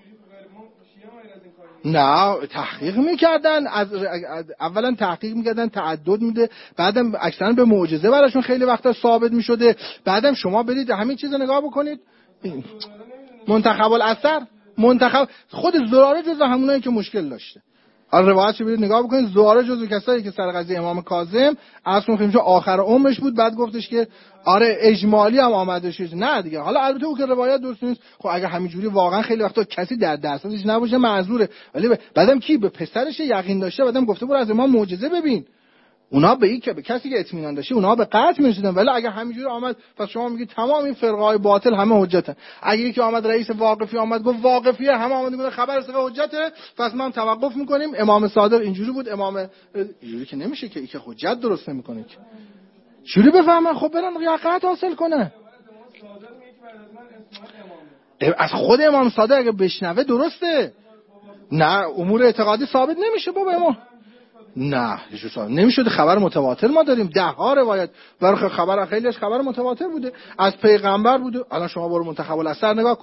نه، تحقیق میکردن، اولا تحقیق میکردن تعدد میده، بعدم اکثرا به معجزه براشون خیلی وقتا ثابت میشده. بعدم شما برید همین چیزو نگاه بکنید، منتخب الاثر، منتخب خود زراره جزو همونایی که مشکل داشته. روایتشو برید نگاه بکنید. زهره جزو کسایی که سر قضیه امام کاظم اصلا خیلی آخر عمرش بود، بعد گفتش که آره اجمالی هم آمده شد. نه دیگه، حالا البته اون که روایت درست نیست، خب اگه همینجوری واقعا خیلی وقتا کسی در دستش نباشه معذوره، ولی بعدم کی به پسرش یقین داشته، بعدم گفته برو از امام معجزه ببین. اونا به این که به کسی که اطمینان داشته اونا به قطع می‌رسیدن. ولی اگه همینجوری آمد پس شما میگید تمام این فرقه‌های باطل همه حجتن. اگه یکی آمد رئیس واقفی آمد گفت واقفیه، همه آمد گفتن خبر ثقه حجته، پس ما توقف می‌کنیم. امام صادق اینجوری بود، امام اینجوری که نمیشه که این که حجت درست نمی‌کنه که. چوری بفهمن خب برن یقت حاصل کنه. از خود امام صادق اگه بشنوه درسته. نه امور اعتقادی ثابت نمیشه بابا امام. نه نمیشده. خبر متواتر ما داریم 10 ها روایت برای خبر، خیلیش خبر متواتر بوده از پیغمبر بوده. الان شما برو منتخب الاثر نگاه کن،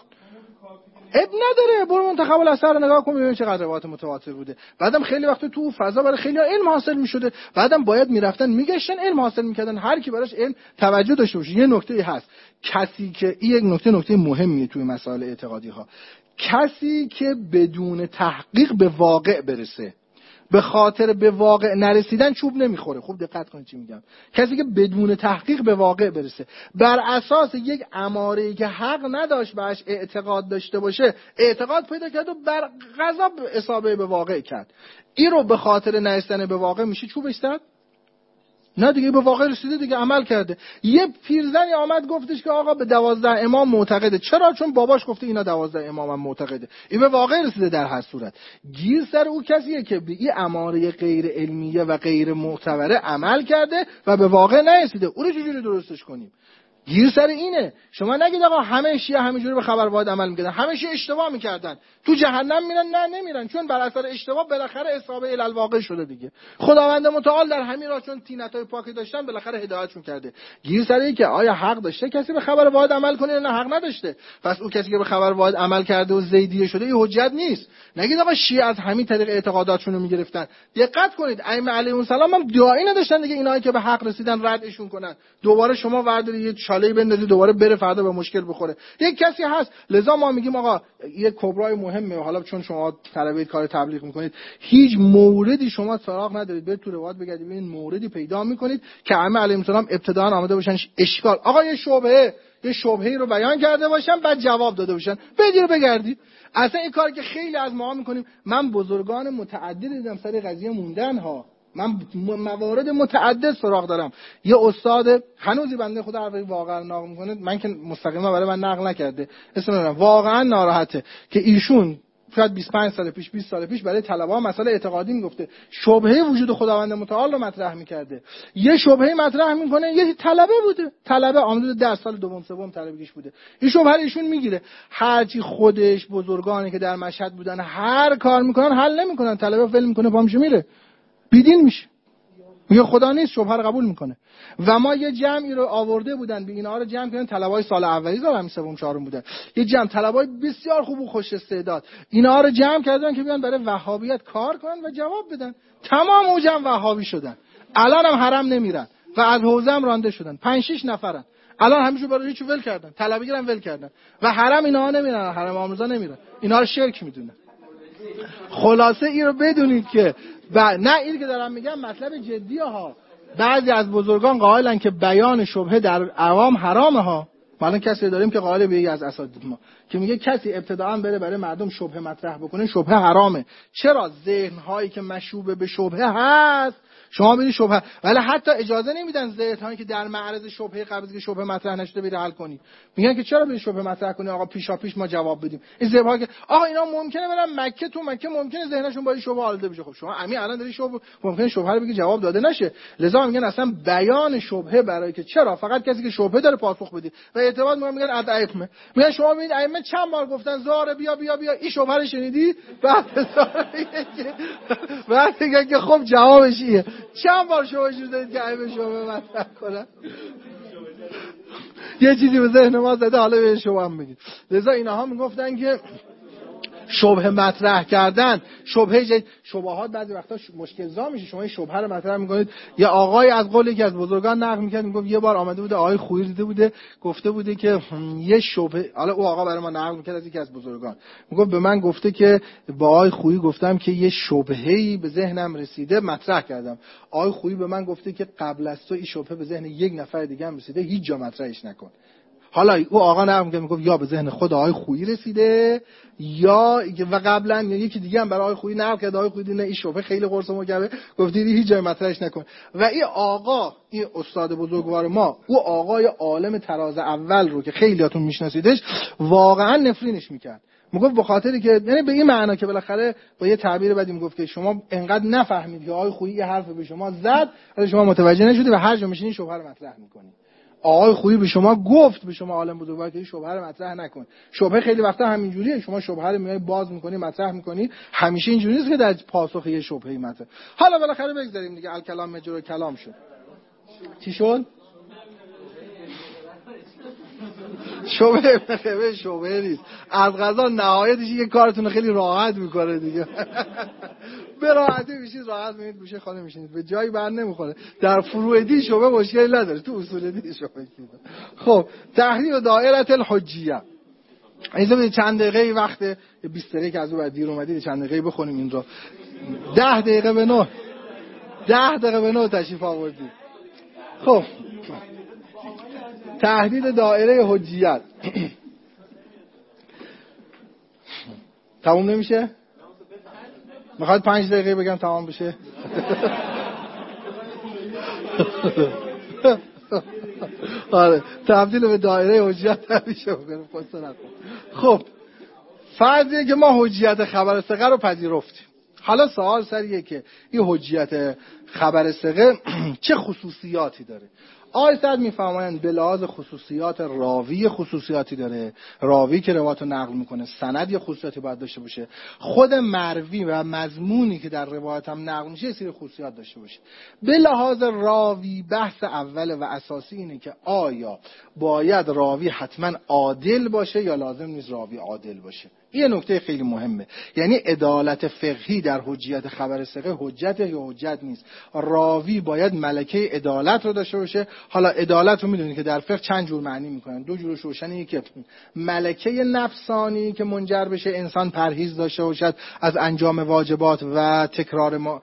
اب نداره، برو منتخب الاثر نگاه کن ببین چقدر روایت متواتر بوده. بعدم خیلی وقت تو فضا برای خیلی علم حاصل میشده، بعدم باید میرفتن میگشتن علم حاصل میکردن. هر کی براش علم توجه داشته باشه. یه نکته هست، کسی که این یک نکته مهمیه توی مسائل اعتقادی ها، کسی که بدون تحقیق به واقع برسه، به خاطر به واقع نرسیدن چوب نمیخوره. خوب دقت کنید چی میگم. کسی که بدون تحقیق به واقع برسه، بر اساس یک اماره‌ای که حق نداشت بهش اعتقاد داشته باشه اعتقاد پیدا کرد و بر غضب اصابه به واقع کرد، این رو به خاطر نرسیدن به واقع میشه چوبش زد؟ نه دیگه، به واقع رسیده دیگه، عمل کرده. یه پیرزنی آمد گفتش که آقا به 12 امام معتقده. چرا؟ چون باباش گفته اینا 12 امام هم معتقده. این به واقع رسیده. در هر صورت گیر سر او کسیه که به این اماره غیر علمیه و غیر معتبره عمل کرده و به واقع نرسیده. اون رو چجوری درستش کنیم؟ گیر سر اینه. شما نگید آقا همه شیعه همینجوری به خبر واحد عمل میکردن، همه شیعه اشتباه میکردن تو جهنم میرن. نه نمیرن، چون بر اثر اشتباه بالاخره اصابه الالواقع شده دیگه. خداوند متعال در همین راه چون طینتای پاکی داشتن بالاخره هدایتشون کرده. گیر سر اینه که آیا حق داشته کسی به خبر واحد عمل کنه یا نه حق نداشته. پس اون کسی که به خبر واحد عمل کرده و زیدیه شده این حجت نیست. نگید آقا شیعه از همین طریق اعتقاداتشون رو میگرفتن. دقت کنید ائمه علیهم السلام هم دعایی نداشتن دیگه اینایی که به حق رسیدن ردشون کنن. دوباره شما ورداری چاله بندازی دوباره بره فردا به مشکل بخوره. یک کسی هست. لذا ما میگیم آقا یک کبرای مهمه. حالا چون شما طلبه کار تبلیغ میکنید هیچ موردی شما سراغ ندارید، برید تو روایت بگردید ببینید موردی پیدا میکنید که ائمه علیهم السلام ابتداء آمده باشن اشکال آقا یه شبهه‌ای رو بیان کرده باشن بعد جواب داده باشن، برید بگردید. اصلا این کاری که خیلی از ما میکنیم. من بزرگان متعدد دیدم سر قضیه موندن ها، من موارد متعدد سراغ دارم. یه استاد هنوزی بنده خدا حرفی واقعا نقل میکنه، من که مستقیما برای من نقل نکرده اسم نمیبرم، واقعا ناراحته که ایشون شاید 25 سال پیش 20 سال پیش برای طلبه‌ها مسئله اعتقادی میگفته، شبهه وجود خداوند متعال رو مطرح میکرده. یه شبهه مطرح میکنه، یه طلبه بوده، طلبه آمده در سال دوم سوم طلبگیش بوده، این شبهه ایشون میگیره. هرچی خودش بزرگانی که در مشهد بودن هر کار میکنن حل نمیکنن، طلبه ول میکنه پامش میره بیدین میشه، میگه خدا نیست، شبهه رو قبول میکنه. و ما یه جمعی رو آورده بودن به اینا رو جمع کردن، طلبای سال اولی سال سوم چهارم بودن، یه جمع طلبای بسیار خوب و خوش استعداد، اینا رو جمع کردن که بیان برای وهابیت کار کنن و جواب بدن. تمام اون جمع وهابی شدن، الان هم حرم نمیرن و از حوزه هم رانده شدن، 5-6 نفرن. الان همیشه برای هیچ ول کردن، طلبگی هم ول کردن و حرم اینا نمیرن، حرم آموزا نمیرن، اینا رو شرک میدونن. خلاصه این رو بدونید که نه این که دارم میگم مطلب جدیه ها. بعضی از بزرگان قائلن که بیان شبهه در عوام حرامه ها. ما الان کسی داریم که قائل به یکی از اساتید ما که میگه کسی ابتداءً بره برای مردم شبهه مطرح بکنه شبهه حرامه. چرا؟ ذهن‌هایی که مشوب به شبهه هست شما برید شبهه، ولی حتی اجازه نمیدن ذهن‌هایی که در معرض شبهه قبل از که شبهه مطرح نشده بری حل کنی. میگن که چرا برید شبهه مطرح کنی آقا پیشاپیش ما جواب بدیم. این ذهن‌ها که آقا اینا ممکنه برن مکه، تو مکه ممکنه ذهنشون با این شبهه آلوده بشه. خب شما همین الان داری شبهه ممکنه شبهه رو بگی جواب داده نشه. لذا میگن اصلا بیان شبهه برای که چرا فقط کسی که شبهه داره پاسخ بده و اعتماد میگن ادعیفمه. میگن شما ببینید ائمه چند بار گفتن زهره بیا این شبهه رو شنیدی؟ بعد میگه که خب جوابش اینه. چند بار شما اجازه دادید که ائمه شبهه مطرح کنن؟ یه چیزی به ذهن ما زده، حالا به شما هم بگید. لذا اینها میگفتن که شبهه مطرح کردن، شبهات بعضی وقتا مشکل زا میشه. شما این شبهه رو مطرح میکنید. یه آقای از قول یکی از بزرگان نقل میکرد، میگفت یه بار آمده بوده آقای خویی دیده بوده، گفته بوده که یه شبهه، حالا او آقا برای ما نقل میکرد از یکی از بزرگان، میگفت به من گفته که با آقای خویی گفتم که یه شبهه‌ای به ذهنم رسیده مطرح کردم. آقای خویی به من گفته که قبل از تو این شبهه به ذهن یک نفر دیگه هم رسیده، هیچ جا مطرحش نکن. حالا او آقا نقل میگه یا به ذهن خود آقای خویی رسیده یا و قبلا یا یکی دیگه هم برای آقای خویی نقل کرد، آقای خویی دیدن این شبهه خیلی قرص مگبه، گفت هیچ جای مطرحش نکن. و این آقا، این استاد بزرگوار ما، او آقای عالم طراز اول رو که خیلیاتون میشناسیدش، واقعا نفرینش میکرد. میگفت به خاطری که یعنی به این معنا که بالاخره با یه تعبیر بدی میگفت که شما انقدر نفهمید که آقای خویی یه حرف به شما زد، ولی شما متوجه نشدید و هر جا میشینید شبهه رو مطرح میکنید. آقای خویی به شما گفت، به شما عالم بزرگوار، که این شبهه رو مطرح نکن. شبهه خیلی وقتا همین جوریه، شما شبهه رو میای باز میکنی، مطرح میکنی، همیشه اینجوری نیست که در پاسخ یه شبهه مطرح. حالا بالاخره بگذاریم دیگه، الکلام مجرور کلام شد. چی شد؟ شبهه نیست. از قضا نهایتش یه کارتون خیلی راحت میکنه دیگه. به راحتی میشید، راحت میشید، گوشه خانه میشینید، به جایی بر نمیخوره. در فروع دین شبهه مشکلی نداره، تو اصول دین شبهه کیه. خب تحریر دایره الحجیه. ایزا چند دقیقه وقت 20 دقیقه که از اون بعد دیر اومدید، چند دقیقه بخونیم این رو. 10 دقیقه به 9 تشریف آوردید. خب تحدید دایره حجیت تموم نمیشه؟ میخواد 5 دقیقه بگم تمام بشه؟ آره، تبدیل به دایره حجیت نمیشه بکنم. خب فرضیه که ما حجیت خبر ثقه رو پذیرفتیم. حالا سوال سریه که این حجیت خبر ثقه چه خصوصیاتی داره؟ آیت میفرمایند به لحاظ خصوصیات راوی خصوصیاتی داره، راوی که روایت رو نقل میکنه سند یا خصوصیاتی باید داشته باشه، خود مروی و مضمونی که در روایت هم نقل میشه سری خصوصیات داشته باشه. به لحاظ راوی بحث اول و اساسی اینه که آیا باید راوی حتما عادل باشه یا لازم نیست راوی عادل باشه. این نکته خیلی مهمه. یعنی عدالت فقهی در حجیت خبر ثقه حجت یا حجت نیست. راوی باید ملکه عدالت رو داشته باشه. حالا عدالت رو میدونید که در فقه چند جور معنی میکنن. دو جورش روشنه، یکی ملکه نفسانی که منجر بشه انسان پرهیز داشته باشد از انجام واجبات و تکرار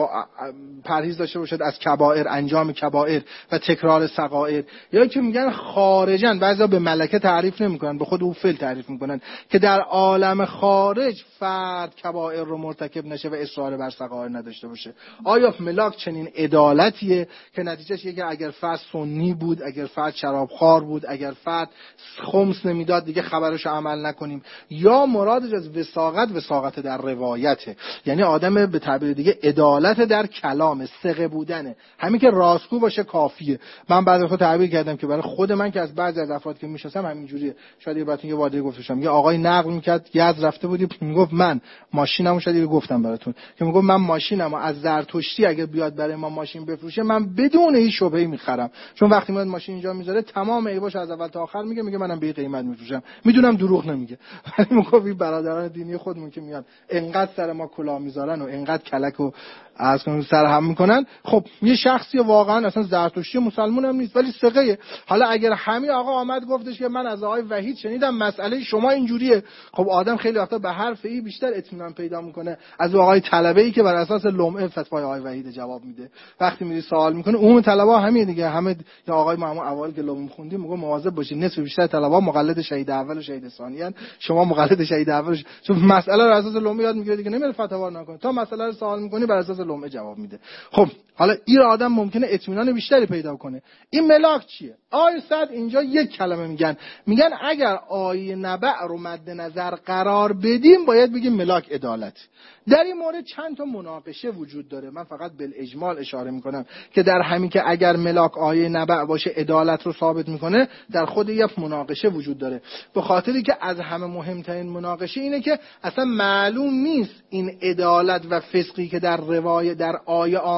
پرهیز داشته باشد از کبائر، انجام کبائر و تکرار صغائر، یا که میگن خارجاً، بعضیا به ملکه تعریف نمیکنن، به خود او فعل تعریف میکنن که در عالم خارج فرد کبائر رو مرتکب نشه و اصرار بر صغائر نداشته باشه. آیا ملاک چنین عدالتیه که نتیجهش یه که اگر فرد سنی بود، اگر فرد شرابخوار بود، اگر فرد خمس نمیداد دیگه خبرش عمل نکنیم؟ یا مرادش از وساقت در روایته، یعنی آدم به تعبیر دیگه عدالت در کلام، ثقه بودنه، همین که راستگو باشه کافیه. من بعضی وقتا تعبیر کردم که برای خود من که از بعضی از افراد که میشناسم همینجوریه. شاید براتون یه واژه گفتم، یه آقای نقل میکرد یزد رفته بودی، میگفت من ماشینمو، شاید گفتم براتون که میگفت من ماشینمو از زرتشتی اگه بیاد برای ما ماشین بفروشه من بدون هیچ شبهه‌ای میخرم، چون وقتی میاد ماشین اینجا میذاره تمام عیباش از اول تا آخر میگه منم به قیمت میفروشم، میدونم دروغ نمیگه. ولی میگفت این برادران دینی خودمون که میان انقدر سر ما کلاه میذارن و انقدر کلک و از کنون سرهم میکنن، خب یه شخصی واقعا اصلا زرتشتی مسلمان هم نیست ولی ثقه. حالا اگر همین آقا آمد گفتش که من از آقای وحید شنیدم مسئله شما اینجوریه، خب آدم خیلی وقتا به حرف ای بیشتر اطمینان پیدا میکنه از آقای طلبه‌ای که بر اساس لمعه فتوای آقای وحید جواب میده. وقتی میری سوال میکنه اون طلبه همین دیگه، همه یا آقای محمود اول که لمعه خوندیم میگه مواظب باشید نصف بیشتر طلبه مقلد شهید اول و شهید ثانی ان، شما مقلد شهید اول، چون مسئله رو اساس لمعه یاد میگیره دیگه نمیره فتوا نکنه، تا مسئله رو سوال میکنی بر اساس لمعه جواب میده. خب حالا این آدم ممکنه اطمینان بیشتری پیدا کنه. این ملاک چیه؟ آیه صد اینجا یک کلمه میگن اگر آیه نبع رو مد نظر قرار بدیم باید بگیم ملاک عدالت. در این مورد چند تا مناقشه وجود داره، من فقط بالاجمال اشاره میکنم که در همین که اگر ملاک آیه نبع باشه عدالت رو ثابت میکنه، در خود یک مناقشه وجود داره، به خاطری که از همه مهمترین مناقشه اینه که اصلا معلوم نیست این عدالت و فسقی که در روایت در آیه آمده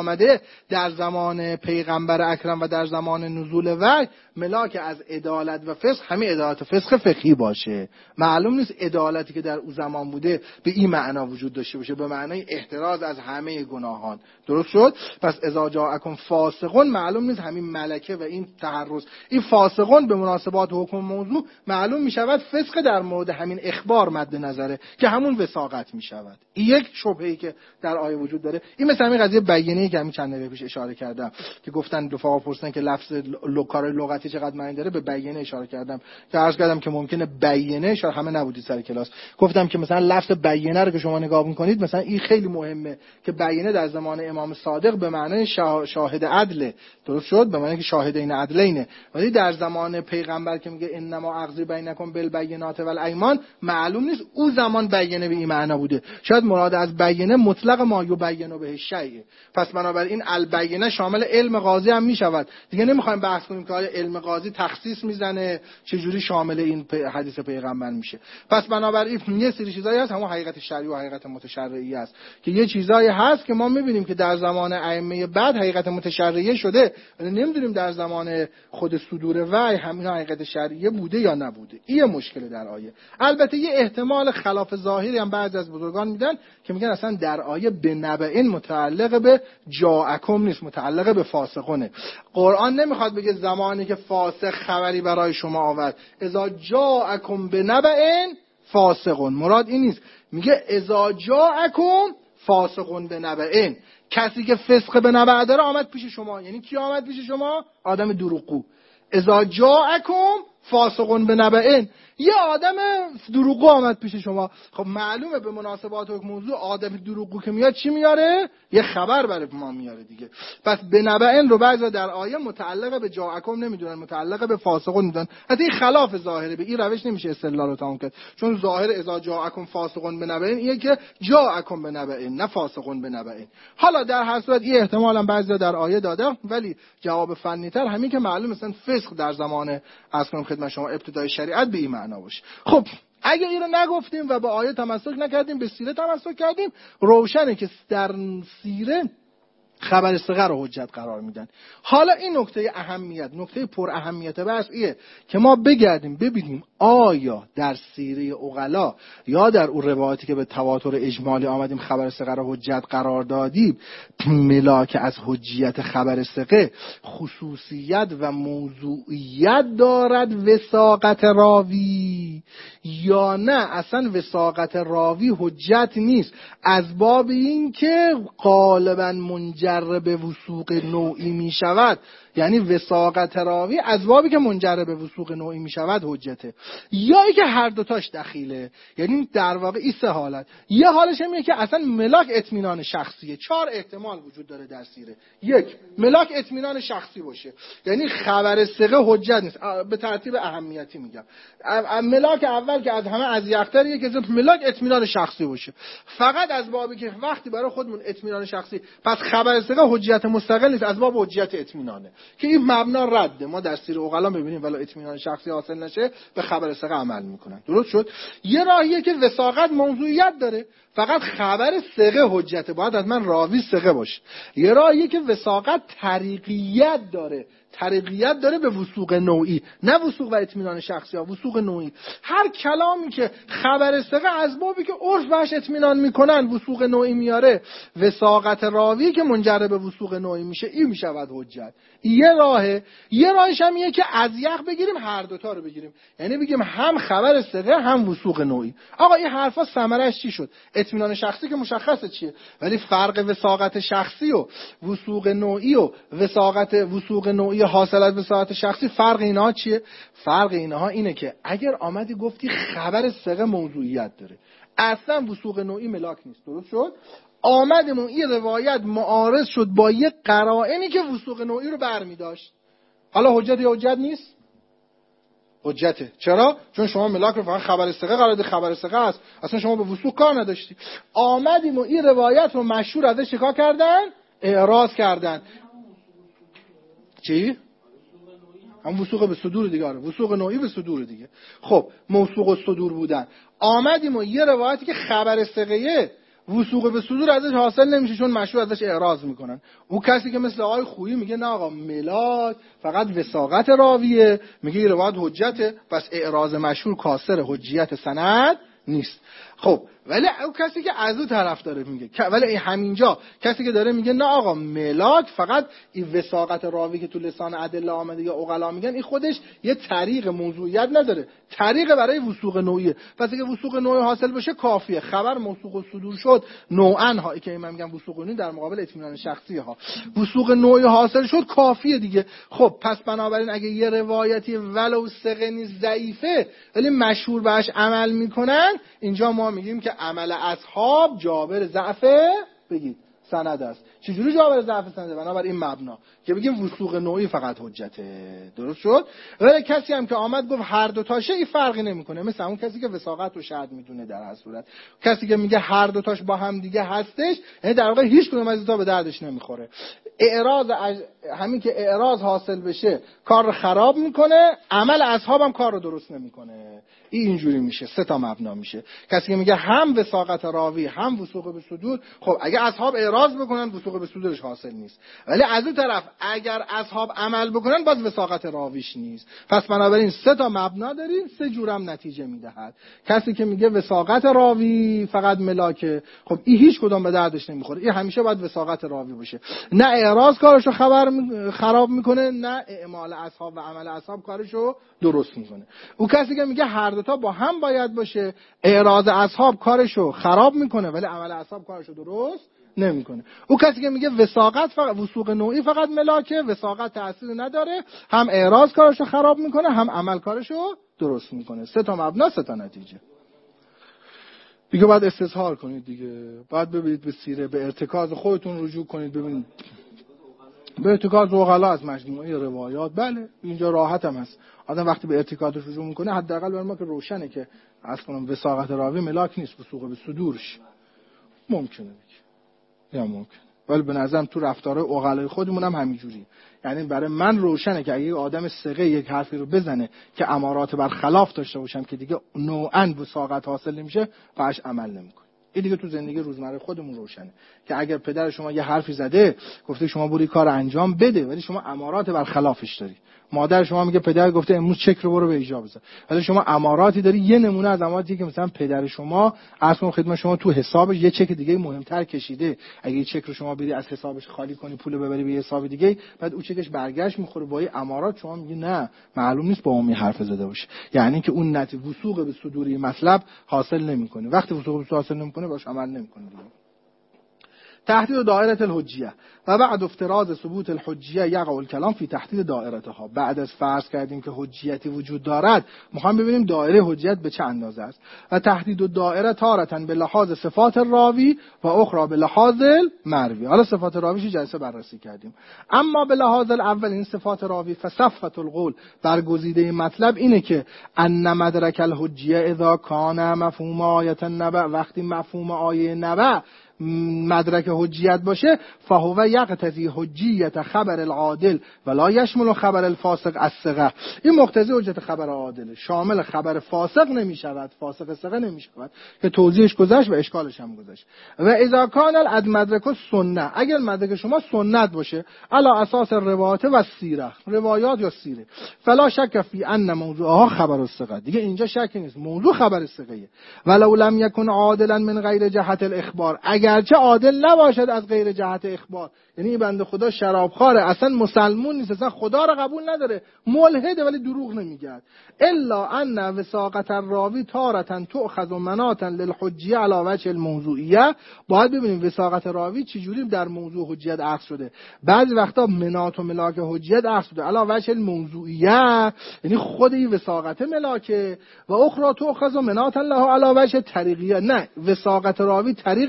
در زمان پیغمبر اکرم و در زمان نزول وحی ملاک از عدالت و فسق همین عدالت و فسق فقهی باشه. معلوم نیست عدالتی که در اون زمان بوده به این معنا وجود داشته باشه، به معنای احتراز از همه گناهان. درست شد؟ پس اذا جاءکم فاسقون معلوم نیست همین ملکه و این تحرز، این فاسقون به مناسبات حکم موضوع معلوم می شود فسق در مورد همین اخبار مد نظره که همون وثاقت می شود. این یک شبهه‌ای که در آیه وجود داره. این مثل همین قضیه بیانیه‌ای که همین چند دقیقه پیش اشاره کردم که گفتن رفقا پرسیدن که لفظ کار لغتی چقدر معنی داره، به بیانیه اشاره کردم که عرض کردم که ممکنه بیانیه شاید همه نبودید سر کلاس، گفتم که مثلا لفظ بیانیه رو که شما نگاه می‌کنید مثلا این خیلی مهمه که بیانیه در زمان امام صادق به معنای شاهد عدل، درست شد؟ به معنی که شاهدین عدلینه. ولی در زمان پیغمبر که میگه انما اقضی بینکم بالبینات والایمان معلوم نیست او زمان بیانیه به این معنا بوده، شاید مراد از بیانیه مطلق ما یبینه به شیء. پس بنابراین البینه شامل علم قاضی هم میشود. دیگه نمیخوایم بحث کنیم که آیا علم قاضی تخصیص میزنه چجوری شامل این حدیث پیغمبر میشه. پس بنابراین یه سری چیزایی هست، همون حقیقت شرعی و حقیقت متشرعی است که یه چیزایی هست که ما میبینیم که در زمان ائمه بعد حقیقت متشرعی شده، ولی نمیدونیم در زمان خود صدور وحی همین حقیقت شرعی بوده یا نبوده. این مشکل در آیه. البته یه احتمال خلاف ظاهری هم بعضی از بزرگان میدن که میگن اصلا در آیه به نبأ متعلق به جاءکم نیست، متعلق به فاسقونه. قرآن نمیخواد بگه زمانی که فاسق خبری برای شما آورد اذا جاءکم بنبأ فاسقون، مراد این نیست. میگه اذا جاءکم فاسقون بنبأ، کسی که فسق به نبأ داره آمد پیش شما. یعنی کی آمد پیش شما؟ آدم دروغگو. اذا جاءکم فاسقون بنبأ، یه آدم دروغگو آمد پیش شما. خب معلومه به مناسبات حکم موضوع آدم دروغگو که میاد چی میاره؟ یه خبر برای ما میاره دیگه. پس بنبأ رو بعضی در آیه متعلق به جاءکم نمیدونن، متعلق به فاسقون میدونن. حتی این خلاف ظاهره، به این روش نمیشه استدلال رو تمام کرد، چون ظاهر اذا جاءکم فاسقون بنبأ اینه که جاءکم بنبأ نه فاسقون بنبأ. حالا در هر صورت این احتمالاً بعضی در آیه داده، ولی جواب فنی‌تر همین که معلومه مثلا فسق در زمان اصلا خدمت شما ابتدای شریعت به این معنا باشه. خب اگه اینو نگفتیم و به آیه تمسک نکردیم، به سیره تمسک کردیم، روشنه که در سیره خبر صغر رو حجت قرار میدن. حالا این نکته اهمیت، نکته پر اهمیت بحث ایه که ما بگردیم ببینیم آیا در سیره عقلا یا در اون روایاتی که به تواتر اجمالی آمدیم خبر صغر رو حجت قرار دادیم، ملاک از حجیت خبر صغر خصوصیت و موضوعیت دارد وثاقت راوی یا نه اصلا وثاقت راوی حجت نیست، از باب این که غالبا منجر به وثوق نوعی می شود. یعنی وثاقت راوی از بابی که منجر به وثوق نوعی می شود حجته، یا ای که هر دوتاش دخیله. یعنی در واقع این سه حالت. یه حالش اینه که اصلا ملاک اطمینان شخصیه. 4 احتمال وجود داره در سیره. 1 ملاک اطمینان شخصی باشه، یعنی خبر ثقه حجت نیست. به ترتیب اهمیتی میگم. ملاک اول که از همه اذیق‌تریه که ملاک اطمینان شخصی باشه، فقط از بابی که وقتی برای خودمون اطمینان شخصی، پس خبر ثقه حجت مستقل نیست، از باب حجت اطمینانه که این مبنا رده. ما در سیر عقلا ببینیم ولی اطمینان شخصی حاصل نشه به خبر ثقه عمل میکنن. درست شد؟ یه راهیه که وثاقت موضوعیت داره، فقط خبر ثقه حجته، باید حتما راوی ثقه باشه. یه راهیه که وثاقت طریقیت داره، طریقیت داره به وثوق نوعی، نه وثوق و اطمینان شخصی ها، وثوق نوعی. هر کلامی که خبر ثقه از بابی که عرف بهش اطمینان میکنن وثوق نوعی میاره، وثاقت راوی که منجر به وثوق نوعی میشه، این میشود حجت. یه راهش هم اینه که از یخ بگیریم، هر دوتا رو بگیریم، یعنی بگیم هم خبر ثقه هم وثوق نوعی. آقا این حرفا ثمرش چی شد؟ اطمینان شخصی که مشخصه چیه، ولی فرق وثاقت شخصی و وثوق نوعی و وثوق نوعی حاصل از وثاقت شخصی، فرق اینها چیه؟ فرق اینها اینه که اگر آمدی گفتی خبر ثقه موضوعیت داره، اصلا وثوق نوعی ملاک نیست. درست شد؟ آمدیم این روایت معارض شد با یه قرائنی که وثوق نوعی رو برمی داشت. حالا حجت یا حجت نیست؟ حجته. چرا؟ چون شما ملاک رو فقط خبر ثقه قرار دادی، خبر ثقه است، اصلا شما به وثوق کار نداشتی. آمدیم و این روایت رو مشهور ازش چیکار کردن؟ اعراض کردن. چی؟ هم وثوق به صدور دیگه. آره وثوق نوعی به صدور دیگه. خب موثوق الصدور بودن، آمدیم و یه روایتی که خبر ثقه وثوق به صدور ازش حاصل نمیشه چون مشهور ازش اعراض میکنن. اون کسی که مثل آقای خویی میگه نه آقا ملاک فقط وثاقت راویه، میگه این روایت حجته، پس اعراض مشهور کاسر حجیت سند نیست. خب ولی اون کسی که از اون طرف داره میگه، ولی همینجا کسی که داره میگه نه آقا ملاک فقط این وثاقت راوی که تو لسان ادله آمده یا عقلا میگن، این خودش یه طریق موضوعیت نداره، طریق برای وثوق نوعیه. پس اگه وثوق نوعی حاصل بشه کافیه. خبر موثوق الصدور شد نوعا ها، که من میگم وثوق نوعی در مقابل اطمینان شخصی ها، وثوق نوعی حاصل شد کافیه دیگه. خب پس بنابراین اگه یه روایتی ولو ثقه نیست ضعیفه ولی مشهور بهش عمل میکنن، اینجا ما میگیم که عمل اصحاب جابر ضعف بگید سند است. چجوری جابر ضعف سنده؟ بنابراین این مبنا که بگیم وثوق نوعی فقط حجته. درست شد؟ ولی کسی هم که آمد گفت هر دو تاشه، این فرقی نمیکنه، مثل اون کسی که وثاقت رو شرط میدونه در هر صورت. کسی که میگه هر دو تاش با هم دیگه هستش، یعنی در واقع هیچ کدوم از اینا به دردش نمیخوره. همین که اعراض حاصل بشه کار رو خراب میکنه، عمل اصحاب هم کار رو درست نمیکنه. اینجوری میشه، سه تا مبنا میشه. کسی که میگه هم وثاقت راوی هم وثوق به صدور، خب اگه اصحاب اعراض بکنن وثوق به صدورش حاصل نیست، ولی از اون طرف اگر اصحاب عمل بکنن باز وثاقت راویش نیست. پس بنابراین سه تا مبنا داریم، سه جورم نتیجه میدهد. کسی که میگه وثاقت راوی فقط ملاکه، خب این هیچ کدوم به دردش نمیخوره، این همیشه باید وثاقت راوی باشه. نه اعراض کارشو خراب میکنه، نه اعمال اصحاب و عمل اصحاب کارشو درست میکنه. اون کسی که میگه هر دو تا با هم باید باشه، اعراض اصحاب کارشو خراب میکنه ولی عمل اصحاب کارشو درست نمیکنه. اون کسی که میگه وثاقت فقط وثوق نوعی فقط ملاکه، وثاقت تأثیر نداره، هم اعراض کارشو خراب میکنه هم عمل کارشو درست میکنه. سه تا مبنا، سه تا نتیجه. دیگه باید استظهار کنید دیگه، باید ببینید به سیره، به ارتکاز خودتون رجوع کنید، ببینید به ارتکاز عقلا از مجموعه روایات. بله اینجا راحت هم هست، آدم وقتی به ارتکازش رجوع میکنه حداقل برای ما که روشنه که اصلا وثاقت راوی ملاک نیست، وثوق به صدورش ممکنه دیگه، یا ممکن. ولی به نظرم تو رفتار عقلای خودمون هم همینجوری، یعنی برای من روشنه که اگه آدم ثقه یک حرفی رو بزنه که امارات بر خلاف داشته باشم که دیگه نوعاً وثاقت حاصل نمیشه، باهاش عمل نمیکنه. این دیگه تو زندگی روزمره خودمون روشنه که اگر پدر شما یه حرفی زده گفته شما برو کار انجام بده ولی شما امارات بر خلافش داری، مادر شما میگه پدر گفته امروز چک رو برو به ایجاب بزن ولی شما اماراتی داری، یه نمونه از اماراتی که مثلا پدر شما اصلا خدمت شما تو حسابش یه چک دیگه مهمتر کشیده، اگه یه چک رو شما بری از حسابش خالی کنی پول ببری به یه حساب دیگه، بعد اون چکش برگشت میخوره با این امارات، شما میگی نه معلوم نیست با اون حرف زده باشه، یعنی که اون نتیجه وثوق به صدوری مطلب حاصل نمیکنه. وقتی وثوق به حاصل نمیکنه باش عمل نمیکنه دیگه. تحدید دائره الحجیه و بعد افتراض ثبوت الحجیه یقع الکلام فی تحدید دائرتها. بعد از فرض کردیم که حجیتی وجود دارد، میخوام ببینیم دایره حجیت به چه اندازه است. و تحدید الدائره تارة به لحاظ صفات راوی و اخرى به لحاظ مروی. حالا صفات راویش جلسه بررسی کردیم، اما به لحاظ الاول این صفات راوی فصفت القول، برگزیده مطلب اینه که ان مدرک الحجیه اذا کان مفهوم آیه النبأ، وقتی مفهوم آیه نبأ مدرک حجیت باشه، فهو یقتضی حجیت خبر العادل ولا یشمل خبر الفاسق الثقه. این مقتضی حجت خبر عادل، شامل خبر فاسق نمیشود، فاسق ثقه نمیشود که توضیحش گذشت و اشکالش هم گذشت. و اذا کان المدرک سنه، اگر مدرک شما سنت باشه علی اساس روایات و سیره، روایات یا سیره، فلا شک فی ان موضوعها خبر الثقه، دیگه اینجا شک نیست موضوع خبر الثقه. ولو لم یکن عادلا من غیر جهت الاخبار، اگرچه عادل نباشد از غیر جهت اخبار، یعنی این بنده خدا شرابخواره، اصلا مسلمون نیست، اصلا خدا رو قبول نداره، ملحده ولی دروغ نمیگه، الا ان وثاقت الراوی تارة تؤخذ مناطا للحجیه علی وجه الموضوعیه. باید ببینیم وثاقت راوی چجوری در موضوع حجیت اخذ شده. بعضی وقتا مناط و ملاک حجیت اخذ شده علی وجه الموضوعیه، یعنی خود این وثاقت ملاکه، و اخرى تؤخذ مناطا له علی وجه طریقیه، نه وثاقت راوی طریق برای موضوع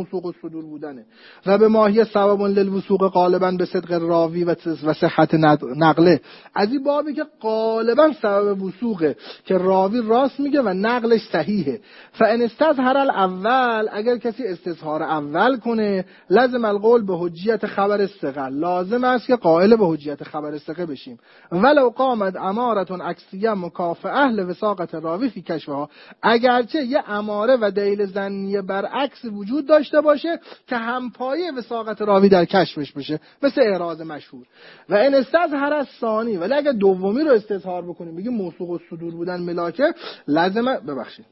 موثوق الصدور بودنه. و به ماهی سبب للوثوق غالبا به صدق راوی و صحت نقله، از این بابی که غالبا سبب وثوقه که راوی راست میگه و نقلش صحیحه. فان استظهر الاول، اگر کسی استظهار اول کنه، لازم القول به حجیت خبر الثقه، لازم است که قائل به حجیت خبر الثقه بشیم. ولو قامت امارتون عکسیه مکافئه لوثاقت راوی فی کشفها، اگرچه یه اماره و دلیل ظنی برعکس وجود داشته باشه که همپایه وثاقت راوی در کشفش بشه، مثل اعراض مشهور. و ان استظهر الثانی، ولی اگه دومی رو استظهار بکنیم بگیم موثوق الصدور بودن ملاکه، لازمه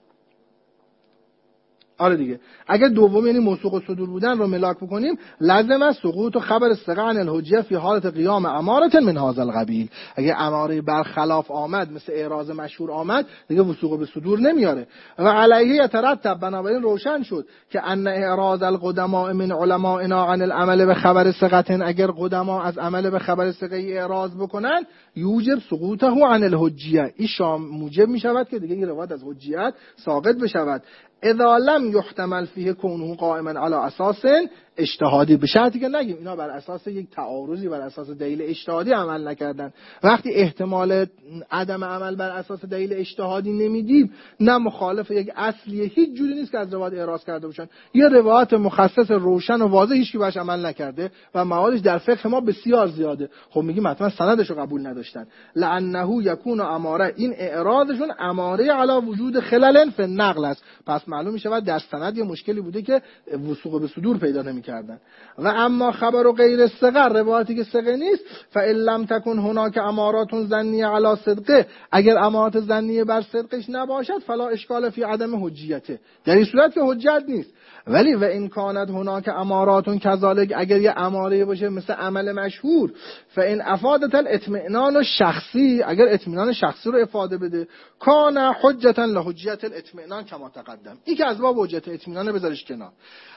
آره دیگه، اگه دوم یعنی موثوق الصدور بودن رو ملاک بکنیم، لازم است سقوط و خبر الثقه عن الحجه فی حالت قیام اماره من هذا القبیل. اگه اماره برخلاف آمد مثل اعراض مشهور آمد، دیگه وثوق به صدور نمیاره. و علیه یترتب، بنابراین روشن شد که ان اعراض القدماء من علمائنا عن العمل به خبر ثقه، اگر قدما از عمل به خبر ثقه اعراض بکنن، یوجب سقوطه عن الحجه، این موجب میشود که دیگه این روایت از حجیت ساقط بشود. اذا لم يحتمل فيه كونه قائما على اساس اجتهادی، به شرطی که نگیم اینا بر اساس یک تعارضی، بر اساس دلیل اجتهادی عمل نکردن. وقتی احتمال عدم عمل بر اساس دلیل اجتهادی نمیدیم، نه مخالف یک اصلیه، هیچ جوری نیست که از روایت اعراض کرده باشن. یه روایت مخصص روشن و واضح هیچ کی باش عمل نکرده و موادش در فقه ما بسیار زیاده، خب میگیم حتما سندشو قبول نداشتن. لانه یکون اماره، این اعراضشون اماره علی وجود خلل فی النقل است، پس معلوم میشه در سند یه مشکلی بوده که وثوق به صدور پیدا نمی‌کردن. و اما خبر و غیر ثقه، روایتی که ثقه نیست، فإن لم تکن هناک امارات ظنیه علی صدقه، اگر امارات ظنیه بر صدقش نباشد، فلا اشکال فی عدم حجیته، در این صورت که حجت نیست. ولی و این کانت هناک امارات کذالک، اگر یه اماره باشه مثل عمل مشهور، فإن افادت الاطمئنان الشخصی، اگر اطمینان شخصی رو افاده بده، کان حجتا لحجیت الاطمئنان کما تقدم، این که از باب حجت اطمینان بذارش کنار.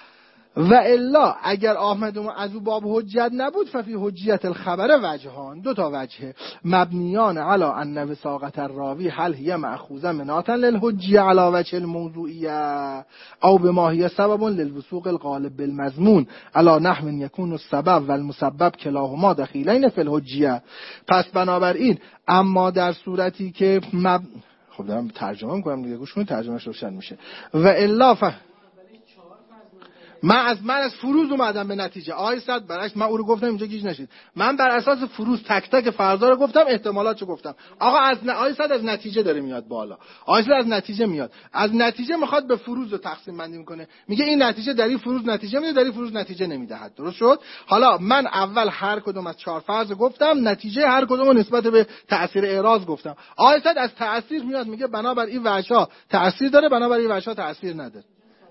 و الا اگر آمد از او باب حجت نبود، ففی حجیت الخبر وجهان، دو تا وجه، مبنیان علی ان وثاقت الراوی هل هی مأخوذه مناتا للحجیه علی وجه الموضوعیه او بماهیه سبب للوثوق الغالب بالمضمون علی نحو یکون السبب و المسبب کلاهما دخیلین فی الحجیه. پس بنابراین اما در صورتی که خب دارم ترجمه میکنم دیگه، گوش کنید ترجمهش روشن میشه. و الا من از فروض اومدم به نتیجه. صد برعکس، من او رو گفتم اینجا گیج نشید، من بر اساس فروض تک تک فرضا رو گفتم، احتمالاتشو گفتم. آقا صد از نتیجه داره میاد بالا، صد از نتیجه میاد، از نتیجه میخواد به فروض رو تقسیم بندی میکنه، میگه این نتیجه در این فروض نتیجه میده، در این فروض نتیجه نمیدهد. درست شد؟ حالا من اول هر کدوم از 4 فرض گفتم، نتیجه هر کدوم رو نسبت به تأثیر اعراض گفتم. صد از تأثیر میاد میگه بنابر این وجها تأثیر داره، بنابر این وجها تأثیر نداره.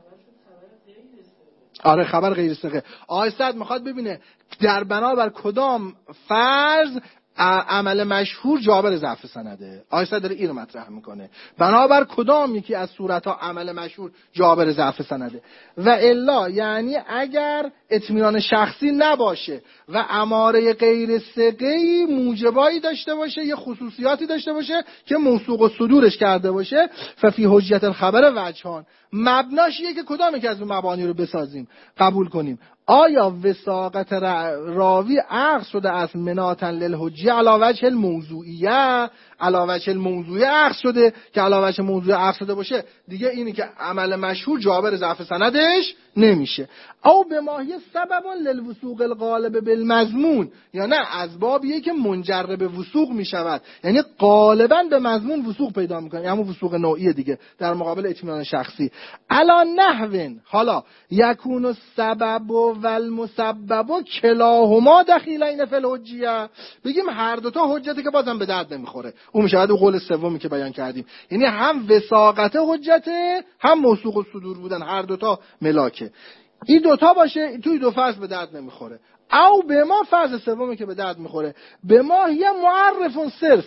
آره خبر غیر ثقه. صد میخواد ببینه در بنابر کدام فرض عمل مشهور جابر ضعف سنده. صد داره اینو مطرح میکنه، بنابر کدام یکی از صورتها عمل مشهور جابر ضعف سنده. و الا یعنی اگر اطمینان شخصی نباشه و اماره غیر ثقه‌ای موجبایی داشته باشه، یه خصوصیاتی داشته باشه که موثوق الصدورش کرده باشه، ففی حجیت الخبر وجهان، مبناش اینه که کدام یک از اون مبانی رو بسازیم قبول کنیم. آیا وثاقت راوی عقد شده از مناطن للحجیه علی وجه الموضوعیه، علی وجه الموضوعیه عقد شده که علی وجه موضوع عقد شده باشه، دیگه اینی که عمل مشهور جابر ضعف سندش نمیشه. او به ماهی سبب للوثوق الغالب بالمضمون، یا نه از بابیه که منجر به وثوق میشود، یعنی غالبا به مضمون وثوق پیدا میکنه، یعنی وثوق نوعی دیگه در مقابل اطمینان شخصی. علا نحوین، حالا یکون السبب و المسبب کلاهما دخیلین فی الحجیه، بگیم هر دو تا حجته که بازم به درد نمیخوره، اون میشه بعد قول سومی که بیان کردیم، یعنی هم وثاقت حجته هم موثوق الصدور بودن، هر دو تا ملاکه. این دوتا باشه توی دو فرض به درد نمیخوره. او به ما فرض سومی که به درد میخوره، به ما یه معرف صرف،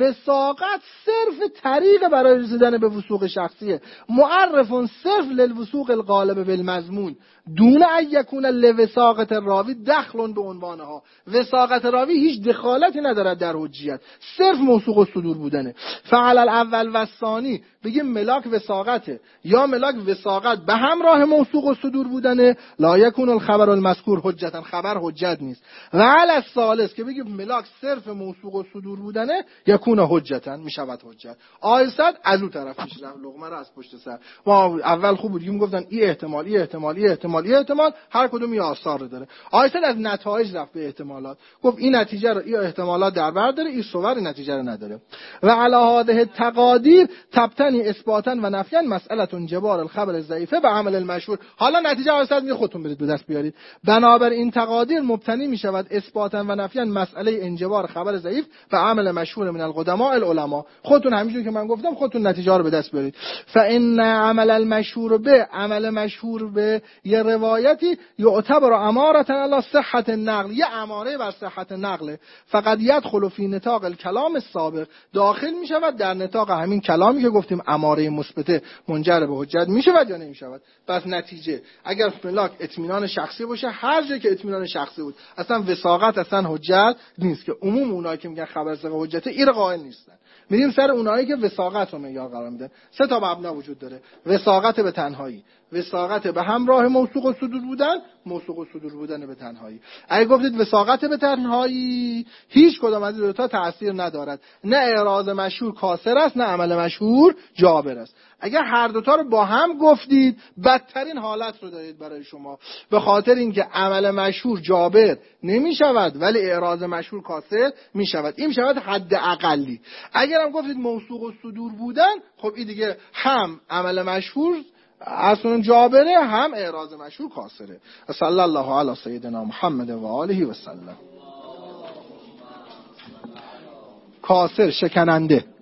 وثاقت صرف طریق برای رسیدن به وثوق شخصیه، معرف صرف للوثوق الغالب بالمضمون دون ان یکون لوثاقت راوی دخل به عنوانها. وثاقت راوی هیچ دخالتی ندارد در حجیت، صرف موثوق الصدور بودنه. فعل الاول و ثانی بگیم ملاک وثاقته یا ملاک وثاقت به همراه موثوق الصدور بودنه، لا یکون الخبر المذکور حجتا، خبر حجت نیست. و علی الثالث که بگیم ملاک صرف موثوق الصدور بودنه، یکون حجتا، میشود حجت. آیسد از اون طرف میشه لقمه رو از پشت سر. ما اول خوب بودیم گفتن این احتمال، این احتمال، این احتمال، این احتمال، هر کدوم یه آثار داره. آیسد از نتایج رفت به احتمالات، گفت این نتیجه رو این احتمالات در بر داره، این صور این نتیجه رو نداره. و علی هذه التقادیر تبتنی اثباتا و نفیا مسئله جبار الخبر الضعیفه و عمل المشهور. حالا نتیجه آیسد می خودتون برید به دست بیارید. بنابر این تقادیر مبتنی می شود اثباتا و نفیا مسئله انجبار خبر ضعیف و عمل مشهور من القدماء العلماء. خودتون همینجوری که من گفتم خودتون نتیجه رو به دست بیارید. فان عمل المشهور به، عمل مشهور به یه روایتی یعتبر اماره علی صحت النقل، یه اماره بر صحت نقل، فقط یدخل فی نطاق الکلام السابق، داخل می شود در نطاق همین کلامی که گفتیم اماره مثبته منجر به حجت می شود یا نمی شود. پس نتیجه اگر ملاک اطمینان شخصی باشه، هر جایی که اطمینان شخصی بود اصلا وثاقت اصلا حجت نیست، که عموم اونایی که میگن خبر ثقه حجته این قائل نیستن. میریم سر اونایی که وثاقت رو معیار قرار میدن. سه تا مبنا وجود داره: وثاقت به تنهایی، وثاقت به همراه موثوق الصدور بودن، موثوق الصدور بودن به تنهایی. اگه گفتید وثاقت به تنهایی، هیچ کدام از این دو تا تأثیر ندارد، نه اعراض مشهور کاسر است، نه عمل مشهور جابر است. اگر هر دوتا رو با هم گفتید، بدترین حالت رو دارید برای شما، به خاطر اینکه عمل مشهور جابر نمی شود ولی اعراض مشهور کاسر می شود. این می شود حد اقلی. اگر هم گفتید موثوق الصدور بودن، خب این دیگه هم عمل مشهور اصلا جابره، هم اعراض مشهور کاسره. صلی الله علی سیدنا محمد و آله و سلم. کاسر شکننده.